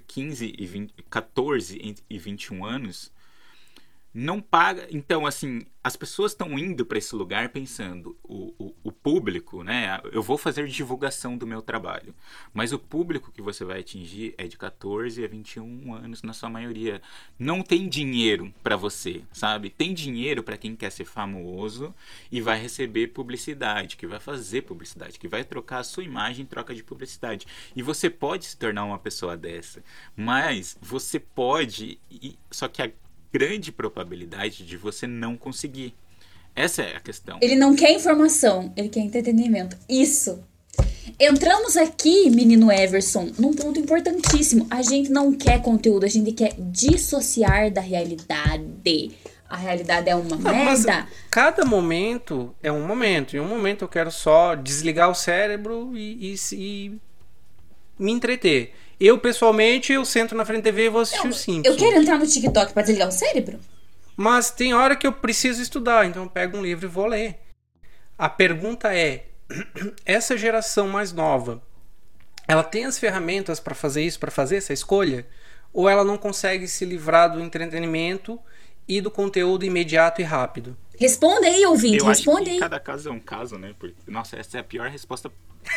14 e 21 anos? Não paga. Então, assim, as pessoas estão indo para esse lugar pensando, o público, né? Eu vou fazer divulgação do meu trabalho. Mas o público que você vai atingir é de 14 a 21 anos, na sua maioria. Não tem dinheiro para você, sabe? Tem dinheiro para quem quer ser famoso e vai receber publicidade, que vai fazer publicidade, que vai trocar a sua imagem em troca de publicidade. E você pode se tornar uma pessoa dessa. Mas você pode... Só que a grande probabilidade de você não conseguir. Essa é a questão. Ele não quer informação, ele quer entretenimento. Isso. Entramos aqui, menino Everson, num ponto importantíssimo. A gente não quer conteúdo, a gente quer dissociar da realidade. A realidade é uma merda. Cada momento é um momento. Em um momento eu quero só desligar o cérebro e me entreter. Eu, pessoalmente, eu sento na frente da TV e vou assistir o Simpsons. Eu quero entrar no TikTok pra desligar o cérebro? Mas tem hora que eu preciso estudar, então eu pego um livro e vou ler. A pergunta é, essa geração mais nova, ela tem as ferramentas para fazer isso, para fazer essa escolha? Ou ela não consegue se livrar do entretenimento e do conteúdo imediato e rápido? Responde aí, ouvinte, responde aí. Acho que cada caso é um caso, né? Porque, nossa, essa é a pior resposta.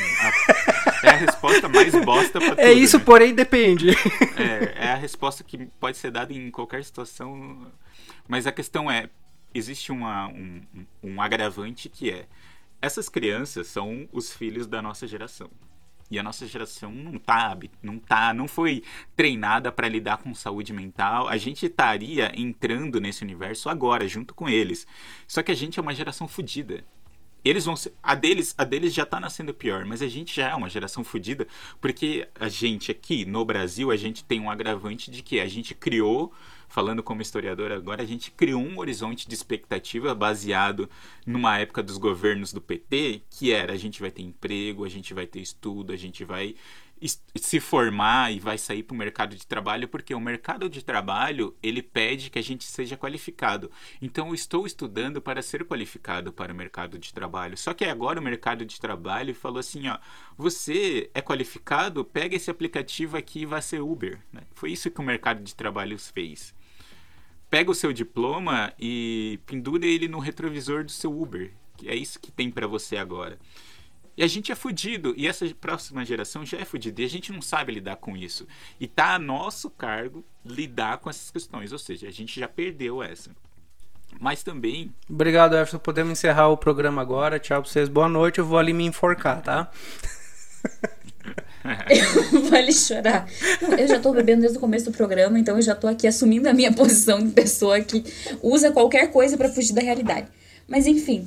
É a resposta mais bosta pra tudo. É isso, né? Porém depende. É a resposta que pode ser dada em qualquer situação. Mas a questão é, existe um agravante que é, essas crianças são os filhos da nossa geração. E a nossa geração não foi treinada para lidar com saúde mental. A gente estaria entrando nesse universo agora, junto com eles. Só que a gente é uma geração fodida. Eles vão ser, a deles já tá nascendo pior, mas a gente já é uma geração fodida, porque a gente aqui no Brasil, a gente tem um agravante de que a gente criou, falando como historiador agora, a gente criou um horizonte de expectativa baseado numa época dos governos do PT, que era: a gente vai ter emprego, a gente vai ter estudo, a gente vai se formar e vai sair para o mercado de trabalho, porque o mercado de trabalho, ele pede que a gente seja qualificado. Então eu estou estudando para ser qualificado para o mercado de trabalho. Só que agora o mercado de trabalho falou assim, ó: você é qualificado, pega esse aplicativo aqui e vai ser Uber, né? Foi isso que o mercado de trabalho fez. Pega o seu diploma e pendura ele no retrovisor do seu Uber, que é isso que tem para você agora. E a gente é fudido, e essa próxima geração já é fudida, e a gente não sabe lidar com isso. E tá a nosso cargo lidar com essas questões, ou seja, a gente já perdeu essa. Mas também... Obrigado, Everson. Podemos encerrar o programa agora. Tchau pra vocês. Boa noite. Eu vou ali me enforcar, tá? Vale chorar. Não, eu já tô bebendo desde o começo do programa, então eu já tô aqui assumindo a minha posição de pessoa que usa qualquer coisa pra fugir da realidade. Mas enfim...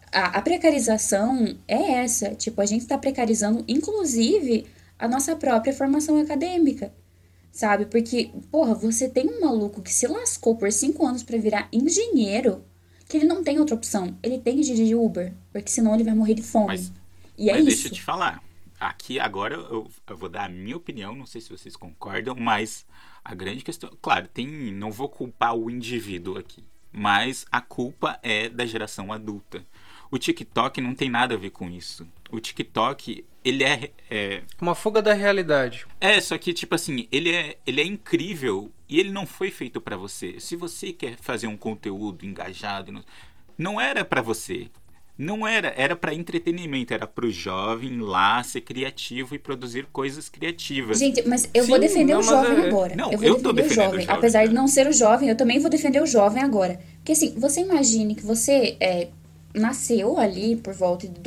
A precarização é essa, tipo, a gente tá precarizando, inclusive, a nossa própria formação acadêmica, sabe? Porque, porra, você tem um maluco que se lascou por 5 anos pra virar engenheiro, que ele não tem outra opção, ele tem que dirigir Uber, porque senão ele vai morrer de fome. Mas isso. Deixa eu te falar, aqui agora eu vou dar a minha opinião, não sei se vocês concordam, mas a grande questão, claro, não vou culpar o indivíduo aqui, mas a culpa é da geração adulta. O TikTok não tem nada a ver com isso. O TikTok, ele é uma fuga da realidade. Só que, tipo assim, ele é incrível e ele não foi feito pra você. Se você quer fazer um conteúdo engajado, não era pra você. Não era pra entretenimento, era pro jovem lá ser criativo e produzir coisas criativas. Gente, mas eu vou defender o jovem agora. Não, eu tô defendendo o jovem. Apesar de não ser o jovem, eu também vou defender o jovem agora. Porque assim, você imagine que você nasceu ali por volta de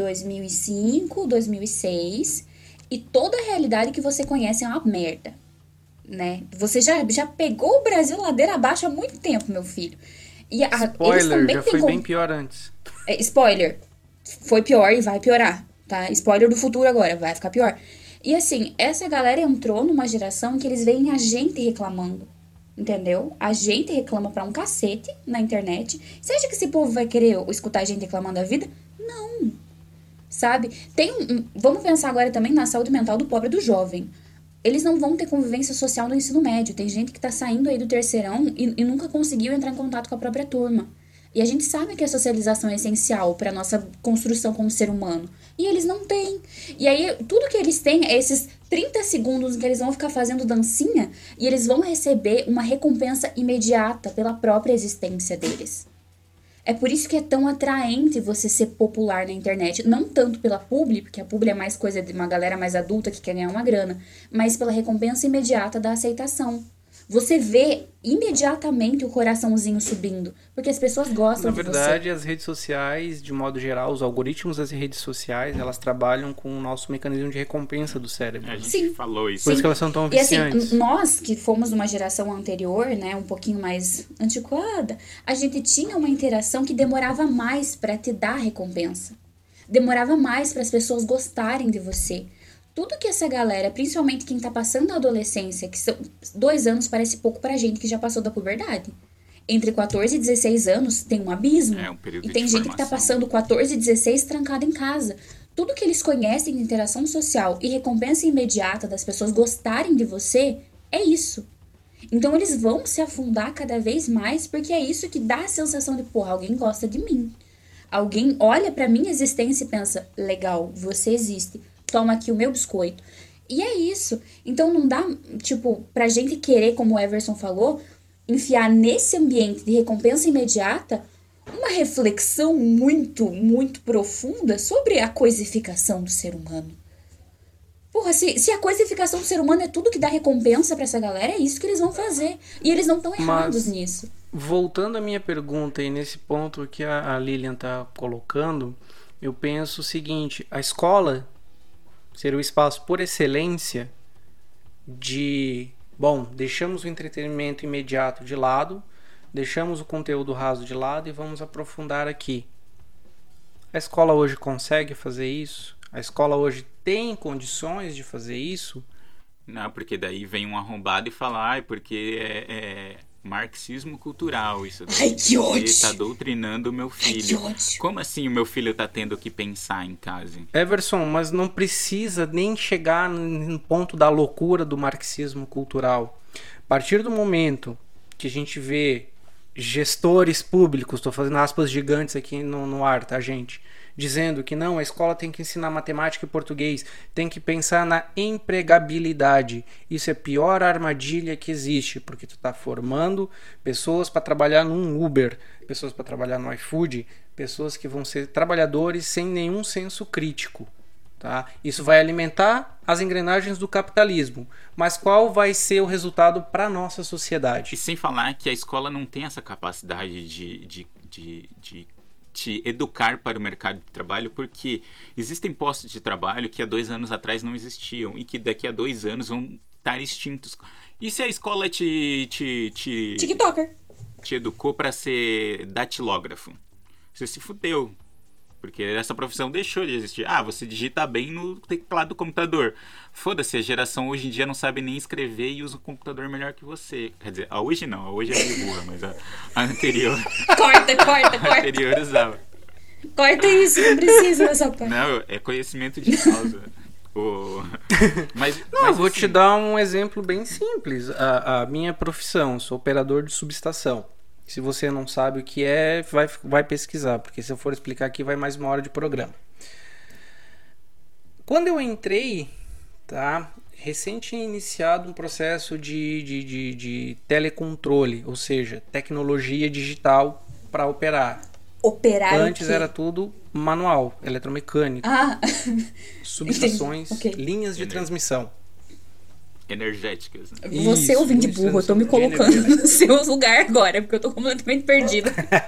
2005, 2006, e toda a realidade que você conhece é uma merda, né? Você já pegou o Brasil ladeira abaixo há muito tempo, meu filho. E spoiler, já foi bem pior antes. Spoiler, foi pior e vai piorar, tá? Spoiler do futuro agora, vai ficar pior. E assim, essa galera entrou numa geração em que eles veem a gente reclamando. Entendeu? A gente reclama pra um cacete na internet. Você acha que esse povo vai querer escutar a gente reclamando da vida? Não. Sabe? Vamos pensar agora também na saúde mental do pobre e do jovem. Eles não vão ter convivência social no ensino médio. Tem gente que tá saindo aí do terceirão e nunca conseguiu entrar em contato com a própria turma. E a gente sabe que a socialização é essencial pra nossa construção como ser humano. E eles não têm. E aí, tudo que eles têm é esses 30 segundos em que eles vão ficar fazendo dancinha e eles vão receber uma recompensa imediata pela própria existência deles. É por isso que é tão atraente você ser popular na internet. Não tanto pela publi, porque a publi é mais coisa de uma galera mais adulta que quer ganhar uma grana, mas pela recompensa imediata da aceitação. Você vê imediatamente o coraçãozinho subindo, porque as pessoas gostam de você. Na verdade, as redes sociais, de modo geral, os algoritmos das redes sociais, elas trabalham com o nosso mecanismo de recompensa do cérebro. A gente falou isso. Por isso que elas são tão viciantes. E assim, nós que fomos uma geração anterior, né, um pouquinho mais antiquada, a gente tinha uma interação que demorava mais para te dar recompensa. Demorava mais para as pessoas gostarem de você. Tudo que essa galera, principalmente quem tá passando a adolescência, que são 2 anos parece pouco pra gente que já passou da puberdade. Entre 14 e 16 anos tem um abismo. É um período e tem de gente que tá passando 14 e 16 trancada em casa. Tudo que eles conhecem de interação social e recompensa imediata das pessoas gostarem de você, é isso. Então eles vão se afundar cada vez mais, porque é isso que dá a sensação de, porra, alguém gosta de mim. Alguém olha pra minha existência e pensa, legal, você existe. Toma aqui o meu biscoito. E é isso. Então não dá, tipo, pra gente querer, como o Everson falou, enfiar nesse ambiente de recompensa imediata uma reflexão muito, muito profunda sobre a coisificação do ser humano. Porra, se a coisificação do ser humano é tudo que dá recompensa pra essa galera, é isso que eles vão fazer. E eles não estão errados nisso. Voltando à minha pergunta e nesse ponto que a Lilian tá colocando, eu penso o seguinte, a escola ser o espaço por excelência de, deixamos o entretenimento imediato de lado, deixamos o conteúdo raso de lado e vamos aprofundar aqui. A escola hoje consegue fazer isso? A escola hoje tem condições de fazer isso? Não, porque daí vem um arrombado e fala, porque é marxismo cultural isso daí. Ai, que ódio! Você tá doutrinando o meu filho. Ai, que ódio! Como assim o meu filho tá tendo que pensar em casa? Everson, mas não precisa nem chegar no ponto da loucura do marxismo cultural. A partir do momento que a gente vê gestores públicos, estou fazendo aspas gigantes aqui no ar, tá, gente? Dizendo que não, a escola tem que ensinar matemática e português, tem que pensar na empregabilidade. Isso é a pior armadilha que existe, porque tu está formando pessoas para trabalhar num Uber, pessoas para trabalhar no iFood, pessoas que vão ser trabalhadores sem nenhum senso crítico. Tá? Isso vai alimentar as engrenagens do capitalismo. Mas qual vai ser o resultado para a nossa sociedade? E sem falar que a escola não tem essa capacidade de te educar para o mercado de trabalho, porque existem postos de trabalho que há 2 anos atrás não existiam e que daqui a 2 anos vão estar extintos. E se a escola TikToker. te educou para ser datilógrafo? Você se fudeu. Porque essa profissão deixou de existir. Você digita bem no teclado do computador. Foda-se, a geração hoje em dia não sabe nem escrever e usa o computador melhor que você. Quer dizer, a hoje não, a hoje é meio burra, mas a anterior... Corta. A anterior usava. Corta isso, não precisa dessa parte. Não, é conhecimento de causa. Mas vou assim, te dar um exemplo bem simples. A minha profissão, sou operador de subestação. Se você não sabe o que é, vai pesquisar, porque se eu for explicar aqui vai mais 1 hora de programa. Quando eu entrei, tá, recém tinha iniciado um processo de telecontrole, ou seja, tecnologia digital para operar. Operar Antes era tudo manual, eletromecânico, subestações, linhas de transmissão. Energéticas. Né? Você ouvinte burro, eu tô me colocando no seu lugar agora, porque eu tô completamente perdida.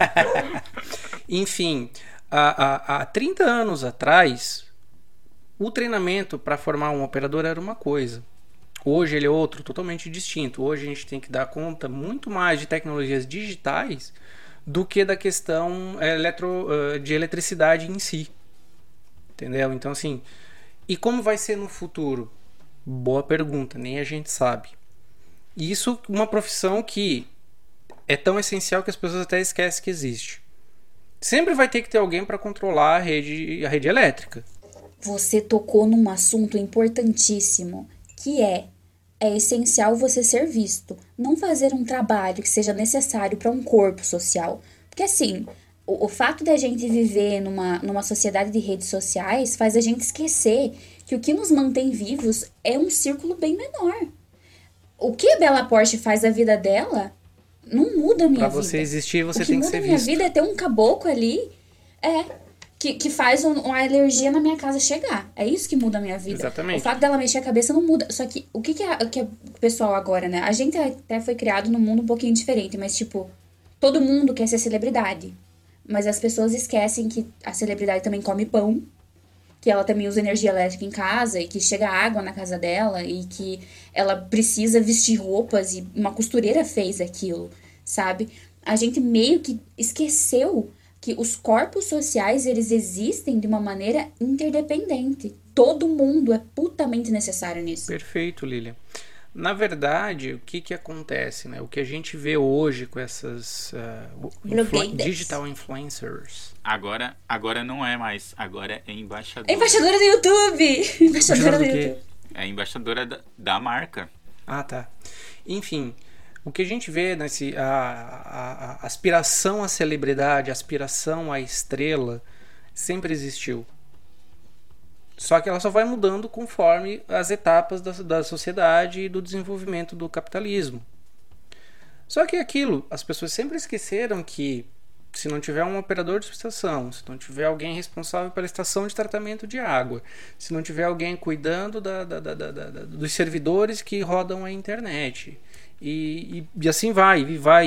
Enfim, há 30 anos atrás, o treinamento para formar um operador era uma coisa. Hoje ele é outro, totalmente distinto. Hoje a gente tem que dar conta muito mais de tecnologias digitais do que da questão de eletricidade em si. Entendeu? Então, assim, e como vai ser no futuro? Boa pergunta, nem a gente sabe. E isso é uma profissão que é tão essencial que as pessoas até esquecem que existe. Sempre vai ter que ter alguém para controlar a rede elétrica. Você tocou num assunto importantíssimo, que é essencial você ser visto, não fazer um trabalho que seja necessário para um corpo social. Porque assim, o fato da gente viver numa sociedade de redes sociais faz a gente esquecer que o que nos mantém vivos é um círculo bem menor. O que a Bela Porsche faz da vida dela não muda a minha vida. Para você existir, você tem que ser visto. O que muda a minha vida é ter um caboclo ali que faz uma alergia na minha casa chegar. É isso que muda a minha vida. Exatamente. O fato dela mexer a cabeça não muda. Só que o que é o pessoal agora, né? A gente até foi criado num mundo um pouquinho diferente, mas tipo, todo mundo quer ser celebridade. Mas as pessoas esquecem que a celebridade também come pão, que ela também usa energia elétrica em casa e que chega água na casa dela e que ela precisa vestir roupas e uma costureira fez aquilo, sabe? A gente meio que esqueceu que os corpos sociais, eles existem de uma maneira interdependente. Todo mundo é putamente necessário nisso. Perfeito, Lilian. Na verdade, o que acontece, né? O que a gente vê hoje com essas digital influencers. Agora não é mais. Agora é embaixadora. Embaixadora do YouTube! Embaixadora do YouTube. É embaixadora da marca. Ah, tá. Enfim, o que a gente vê a aspiração à celebridade, a aspiração à estrela, sempre existiu. Só que ela só vai mudando conforme as etapas da sociedade e do desenvolvimento do capitalismo. Só que as pessoas sempre esqueceram que se não tiver um operador de subestação, se não tiver alguém responsável pela estação de tratamento de água, se não tiver alguém cuidando dos servidores que rodam a internet, e assim vai,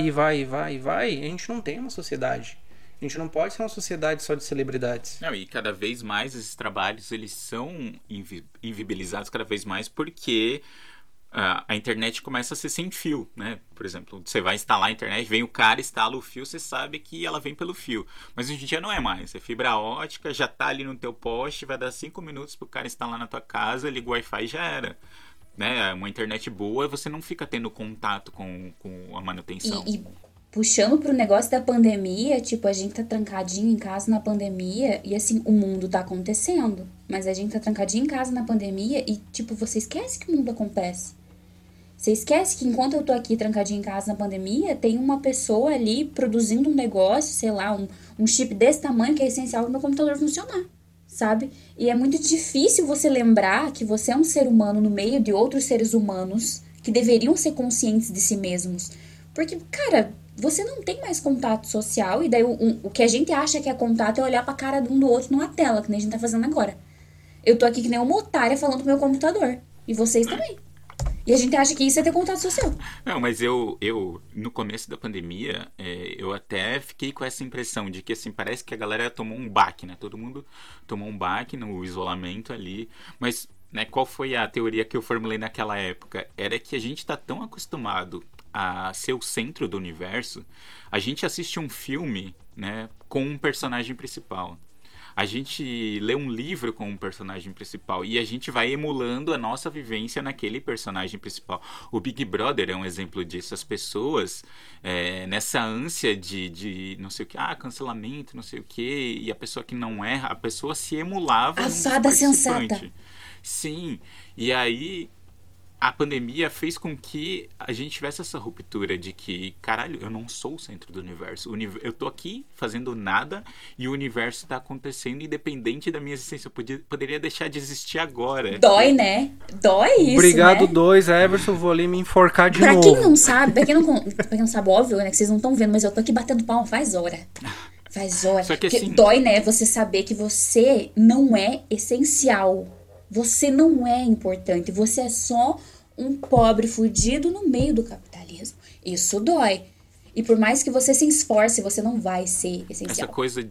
a gente não tem uma sociedade. A gente não pode ser uma sociedade só de celebridades. Não, e cada vez mais esses trabalhos eles são inviabilizados cada vez mais porque a internet começa a ser sem fio, né? Por exemplo, você vai instalar a internet, vem o cara, instala o fio, você sabe que ela vem pelo fio. Mas hoje em dia não é mais. É fibra ótica, já tá ali no teu poste, vai dar 5 minutos pro cara instalar na tua casa, liga o Wi-Fi e já era. Né? Uma internet boa, você não fica tendo contato com a manutenção. E puxando pro negócio da pandemia, tipo, a gente tá trancadinho em casa na pandemia e, assim, o mundo tá acontecendo. Mas a gente tá trancadinho em casa na pandemia e, tipo, você esquece que o mundo acontece. Você esquece que enquanto eu tô aqui trancadinho em casa na pandemia, tem uma pessoa ali produzindo um negócio, sei lá, um chip desse tamanho que é essencial pro meu computador funcionar, sabe? E é muito difícil você lembrar que você é um ser humano no meio de outros seres humanos que deveriam ser conscientes de si mesmos. Porque, cara, você não tem mais contato social e daí o que a gente acha que é contato é olhar pra cara de um do outro numa tela, que nem a gente tá fazendo agora. Eu tô aqui que nem uma otária falando pro meu computador. E vocês também. E a gente acha que isso é ter contato social. Não, mas eu no começo da pandemia, eu até fiquei com essa impressão de que, assim, parece que a galera tomou um baque, né? Todo mundo tomou um baque no isolamento ali. Mas, né, qual foi a teoria que eu formulei naquela época? Era que a gente tá tão acostumado a ser o centro do universo, a gente assiste um filme, né, com um personagem principal. A gente lê um livro com um personagem principal e a gente vai emulando a nossa vivência naquele personagem principal. O Big Brother é um exemplo disso. As pessoas, nessa ânsia de não sei o que, cancelamento, não sei o que, e a pessoa que não erra, a pessoa se emulava a fada sensata. Sim, e aí a pandemia fez com que a gente tivesse essa ruptura de que, caralho, eu não sou o centro do universo. Eu tô aqui fazendo nada e o universo tá acontecendo independente da minha existência. Eu poderia deixar de existir agora. Dói, né? Dói isso, Obrigado, né? 2, Everson. Vou ali me enforcar de novo. Pra quem não sabe, pra quem não sabe, óbvio, né, que vocês não estão vendo, mas eu tô aqui batendo palma faz hora. Faz hora. Só que assim, dói, né, você saber que você não é essencial. Você não é importante. Você é só um pobre fudido no meio do capitalismo. Isso dói. E por mais que você se esforce, você não vai ser essencial. Essa coisa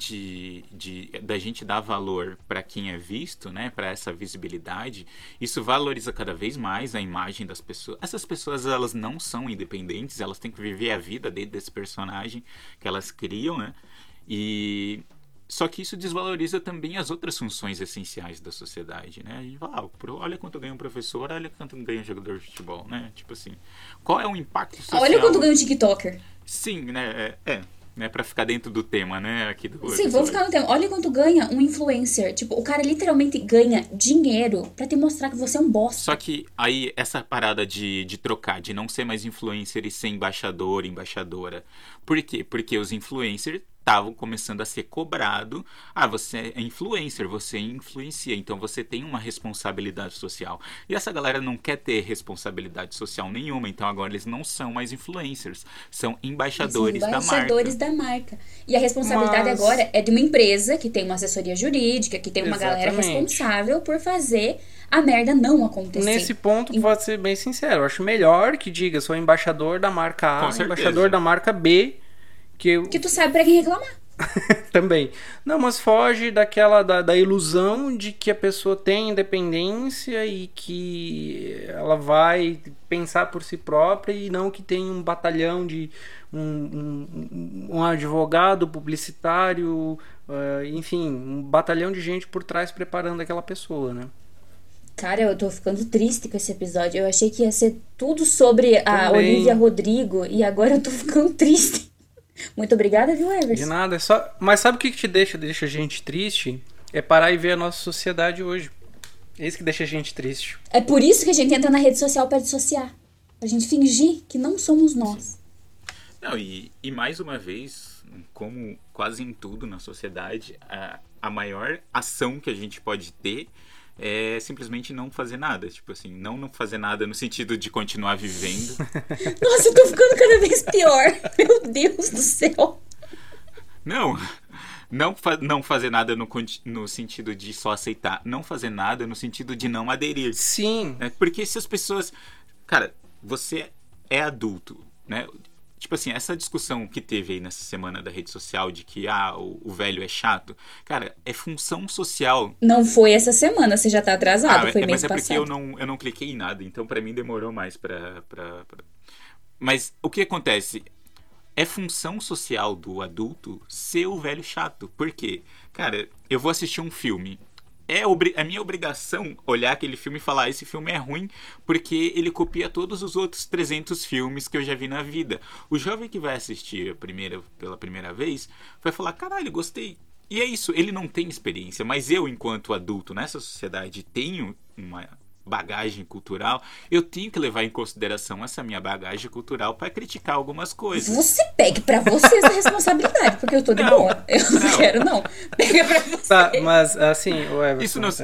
da gente dar valor para quem é visto, né, para essa visibilidade, isso valoriza cada vez mais a imagem das pessoas. Essas pessoas, elas não são independentes, elas têm que viver a vida dentro desse personagem que elas criam, né? Só que isso desvaloriza também as outras funções essenciais da sociedade, né? A gente fala, olha quanto ganha um professor, olha quanto ganha um jogador de futebol, né? Tipo assim, qual é o impacto social? Olha quanto ganha um TikToker. Sim, né? Né? Pra ficar dentro do tema, né? Aqui do Sim, vamos ficar no tema. Olha quanto ganha um influencer. Tipo, o cara literalmente ganha dinheiro pra te mostrar que você é um bosta. Só que aí, essa parada de trocar, de não ser mais influencer e ser embaixador, embaixadora. Por quê? Porque os influencers estavam começando a ser cobrado. Você é influencer, você influencia, então você tem uma responsabilidade social. E essa galera não quer ter responsabilidade social nenhuma, então agora eles não são mais influencers, são embaixadores da marca. Embaixadores da marca. E a responsabilidade agora é de uma empresa que tem uma assessoria jurídica, que tem uma galera responsável por fazer a merda não acontecer. Nesse ponto, vou ser bem sincero, eu acho melhor que diga, sou embaixador da marca A, embaixador da marca B, que tu sabe pra quem reclamar. Também. Não, mas foge daquela da ilusão de que a pessoa tem independência e que ela vai pensar por si própria e não que tem um batalhão de um advogado, publicitário, enfim, um batalhão de gente por trás preparando aquela pessoa, né? Cara, eu tô ficando triste com esse episódio. Eu achei que ia ser tudo sobre a Olivia Rodrigo e agora eu tô ficando triste. Muito obrigada, viu, Everson? De nada, é só... Mas sabe o que te deixa a gente triste? É parar e ver a nossa sociedade hoje. É isso que deixa a gente triste. É por isso que a gente entra na rede social pra dissociar. Pra gente fingir que não somos nós. Não, e mais uma vez, como quase em tudo na sociedade, a maior ação que a gente pode ter é simplesmente não fazer nada. Tipo assim, não fazer nada no sentido de continuar vivendo. Nossa, eu tô ficando cada vez pior. Meu Deus do céu. Não fazer nada no sentido de só aceitar. Não fazer nada no sentido de não aderir. Sim. Porque se as pessoas... Cara, você é adulto, né? tipo assim, essa discussão que teve aí nessa semana da rede social de que, o velho é chato, cara, é função social. Não foi essa semana, você já tá atrasado, foi mês mas é passado. porque eu não cliquei em nada, então pra mim demorou mais pra... Mas o que acontece? É função social do adulto ser o velho chato. Por quê? Cara, eu vou assistir um filme. É minha obrigação olhar aquele filme e falar, esse filme é ruim porque ele copia todos os outros 300 filmes que eu já vi na vida. O jovem que vai assistir pela primeira vez vai falar, caralho, gostei. E é isso, ele não tem experiência, mas eu, enquanto adulto nessa sociedade, tenho uma bagagem cultural, eu tenho que levar em consideração essa minha bagagem cultural para criticar algumas coisas. Você pegue pra você essa responsabilidade, porque eu tô de boa. Eu não quero, não. Pega pra você. Tá, mas assim, Everton, Isso não...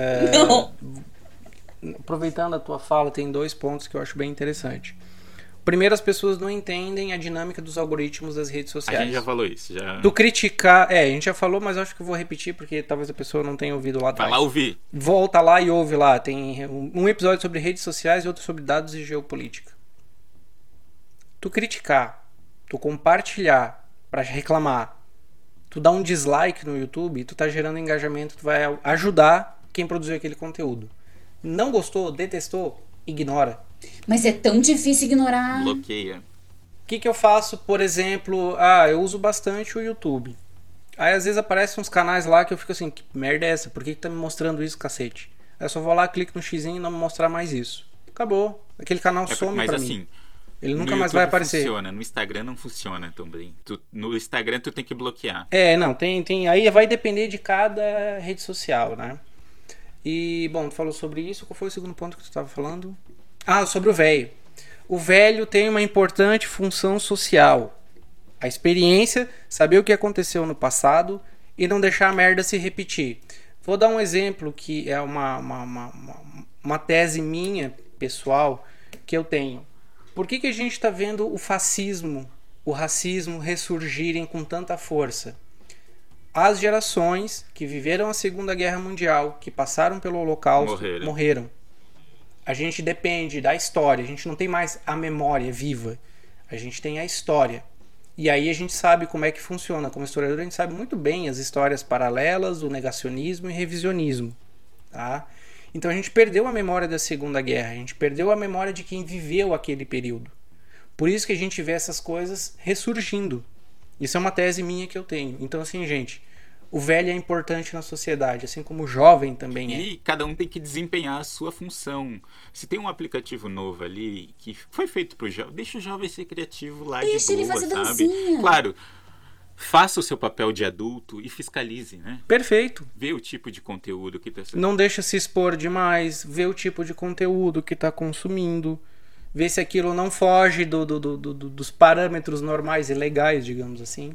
não. Aproveitando a tua fala, tem 2 pontos que eu acho bem interessante. Primeiro, as pessoas não entendem a dinâmica dos algoritmos das redes sociais. A gente já falou isso. Tu criticar... a gente já falou, mas acho que eu vou repetir porque talvez a pessoa não tenha ouvido lá atrás. Vai lá ouvir. Volta lá e ouve lá. Tem um episódio sobre redes sociais e outro sobre dados e geopolítica. Tu criticar, tu compartilhar pra reclamar, tu dar um dislike no YouTube, tu tá gerando engajamento, tu vai ajudar quem produziu aquele conteúdo. Não gostou, detestou, ignora. Mas é tão difícil ignorar. Bloqueia. O que eu faço, por exemplo, eu uso bastante o YouTube. Aí às vezes aparecem uns canais lá que eu fico assim, que merda é essa? Por que tá me mostrando isso, cacete? Aí eu só vou lá, clico no xizinho e não me mostrar mais isso. Acabou. Aquele canal some mas pra assim, mim. Ele nunca no mais YouTube vai aparecer. Funciona. No Instagram não funciona também. No Instagram tu tem que bloquear. Não, tem. Aí vai depender de cada rede social, né? E, bom, tu falou sobre isso. Qual foi o segundo ponto que tu estava falando? Sobre o velho. O velho tem uma importante função social. A experiência, saber o que aconteceu no passado e não deixar a merda se repetir. Vou dar um exemplo que é uma tese minha, pessoal, que eu tenho. Por que a gente está vendo o fascismo, o racismo ressurgirem com tanta força? As gerações que viveram a Segunda Guerra Mundial, que passaram pelo Holocausto, morreram. A gente depende da história, a gente não tem mais a memória viva, a gente tem a história. E aí a gente sabe como é que funciona. Como historiador, a gente sabe muito bem as histórias paralelas, o negacionismo e revisionismo. Tá? Então a gente perdeu a memória da Segunda Guerra, a gente perdeu a memória de quem viveu aquele período. Por isso que a gente vê essas coisas ressurgindo. Isso é uma tese minha que eu tenho. Então assim, gente, o velho é importante na sociedade, assim como o jovem também é. E cada um tem que desempenhar a sua função. Se tem um aplicativo novo ali que foi feito pro jovem, deixa o jovem ser criativo lá de boa, deixa ele fazer sabe? dancinha. Claro, faça o seu papel de adulto e fiscalize, né? Perfeito. Vê o tipo de conteúdo que tá sendo... Não deixa se expor demais, vê o tipo de conteúdo que tá consumindo, vê se aquilo não foge dos parâmetros normais e legais, digamos assim.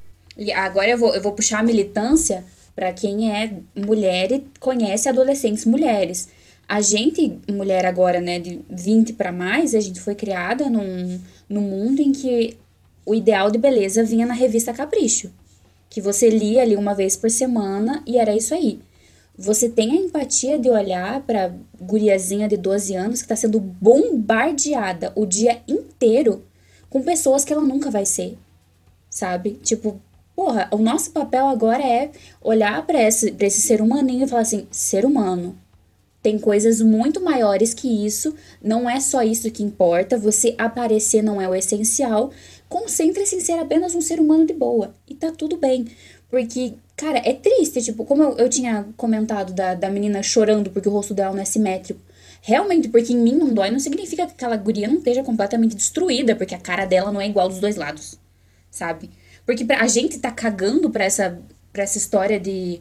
E agora eu vou puxar a militância para quem é mulher e conhece adolescentes mulheres. A gente, mulher agora, né, de 20 para mais, a gente foi criada num mundo em que o ideal de beleza vinha na revista Capricho, que você lia ali uma vez por semana e era isso aí. Você tem a empatia de olhar para guriazinha de 12 anos que está sendo bombardeada o dia inteiro com pessoas que ela nunca vai ser, sabe? Tipo, porra, o nosso papel agora é olhar para esse ser humaninho e falar assim, ser humano, tem coisas muito maiores que isso, não é só isso que importa, você aparecer não é o essencial, concentre-se em ser apenas um ser humano de boa, e tá tudo bem, porque, cara, é triste, tipo, como eu tinha comentado da menina chorando porque o rosto dela não é simétrico, realmente, porque em mim não dói, não significa que aquela guria não esteja completamente destruída, porque a cara dela não é igual dos dois lados, sabe? Porque a gente tá cagando pra essa história de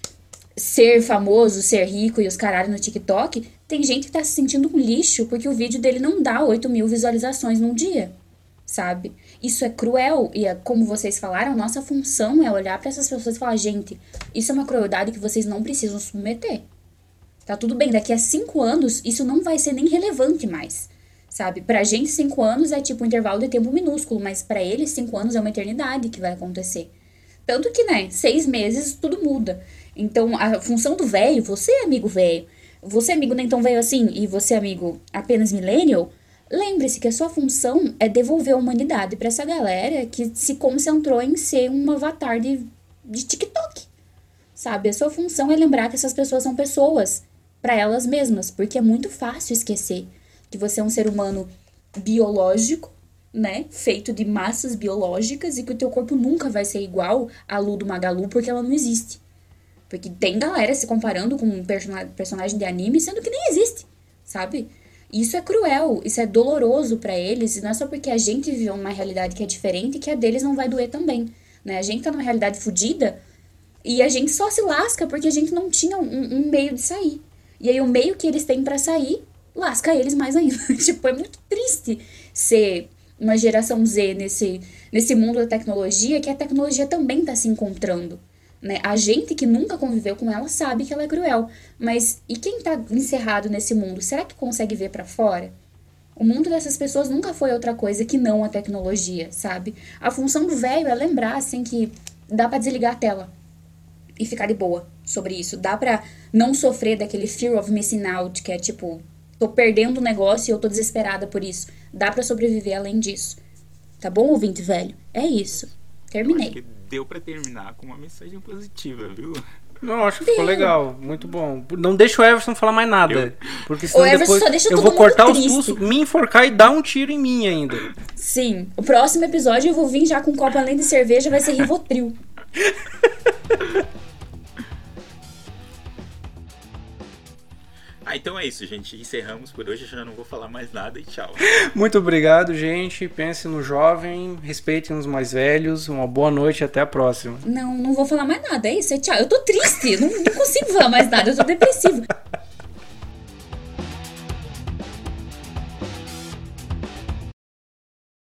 ser famoso, ser rico e os caralho no TikTok. Tem gente que tá se sentindo um lixo porque o vídeo dele não dá 8.000 visualizações num dia, sabe? Isso é cruel e, como vocês falaram, nossa função é olhar pra essas pessoas e falar, gente, isso é uma crueldade que vocês não precisam submeter. Tá tudo bem, daqui a 5 anos isso não vai ser nem relevante mais. Sabe, pra gente 5 anos é tipo um intervalo de tempo minúsculo, mas pra eles 5 anos é uma eternidade que vai acontecer. Tanto que, né, 6 meses tudo muda. Então, a função do velho, você amigo velho, você amigo nem tão velho assim, e você amigo apenas millennial, lembre-se que a sua função é devolver a humanidade pra essa galera que se concentrou em ser um avatar de TikTok, sabe? A sua função é lembrar que essas pessoas são pessoas pra elas mesmas, porque é muito fácil esquecer que você é um ser humano biológico, né? Feito de massas biológicas e que o teu corpo nunca vai ser igual a Lu do Magalu porque ela não existe. Porque tem galera se comparando com um personagem de anime, sendo que nem existe, sabe? Isso é cruel, isso é doloroso pra eles, e não é só porque a gente vive uma realidade que é diferente que a deles não vai doer também, né? A gente tá numa realidade fodida e a gente só se lasca porque a gente não tinha um meio de sair. E aí o meio que eles têm pra sair, lasca eles mais ainda. Tipo, é muito triste ser uma geração Z nesse mundo da tecnologia, que a tecnologia também tá se encontrando. Né? A gente que nunca conviveu com ela sabe que ela é cruel. Mas e quem tá encerrado nesse mundo? Será que consegue ver pra fora? O mundo dessas pessoas nunca foi outra coisa que não a tecnologia, sabe? A função do velho é lembrar, assim, que dá pra desligar a tela e ficar de boa sobre isso. Dá pra não sofrer daquele fear of missing out, que é tipo, tô perdendo o negócio e eu tô desesperada por isso. Dá pra sobreviver além disso. Tá bom, ouvinte velho? É isso. Terminei. Deu pra terminar com uma mensagem positiva, viu? Não, acho que ficou legal, muito bom. Não deixa o Everson falar mais nada, porque senão O Everson depois só deixa eu todo vou mundo cortar os triste. pulsos, me enforcar e dar um tiro em mim ainda. Sim. O próximo episódio eu vou vir já com um copo além de cerveja, vai ser Rivotril. Então é isso, gente. Encerramos por hoje. Eu já não vou falar mais nada e tchau. Muito obrigado, gente. Pense no jovem, respeitem os mais velhos. Uma boa noite e até a próxima. Não vou falar mais nada, é isso, é tchau. Eu tô triste, não consigo falar mais nada, eu tô depressivo.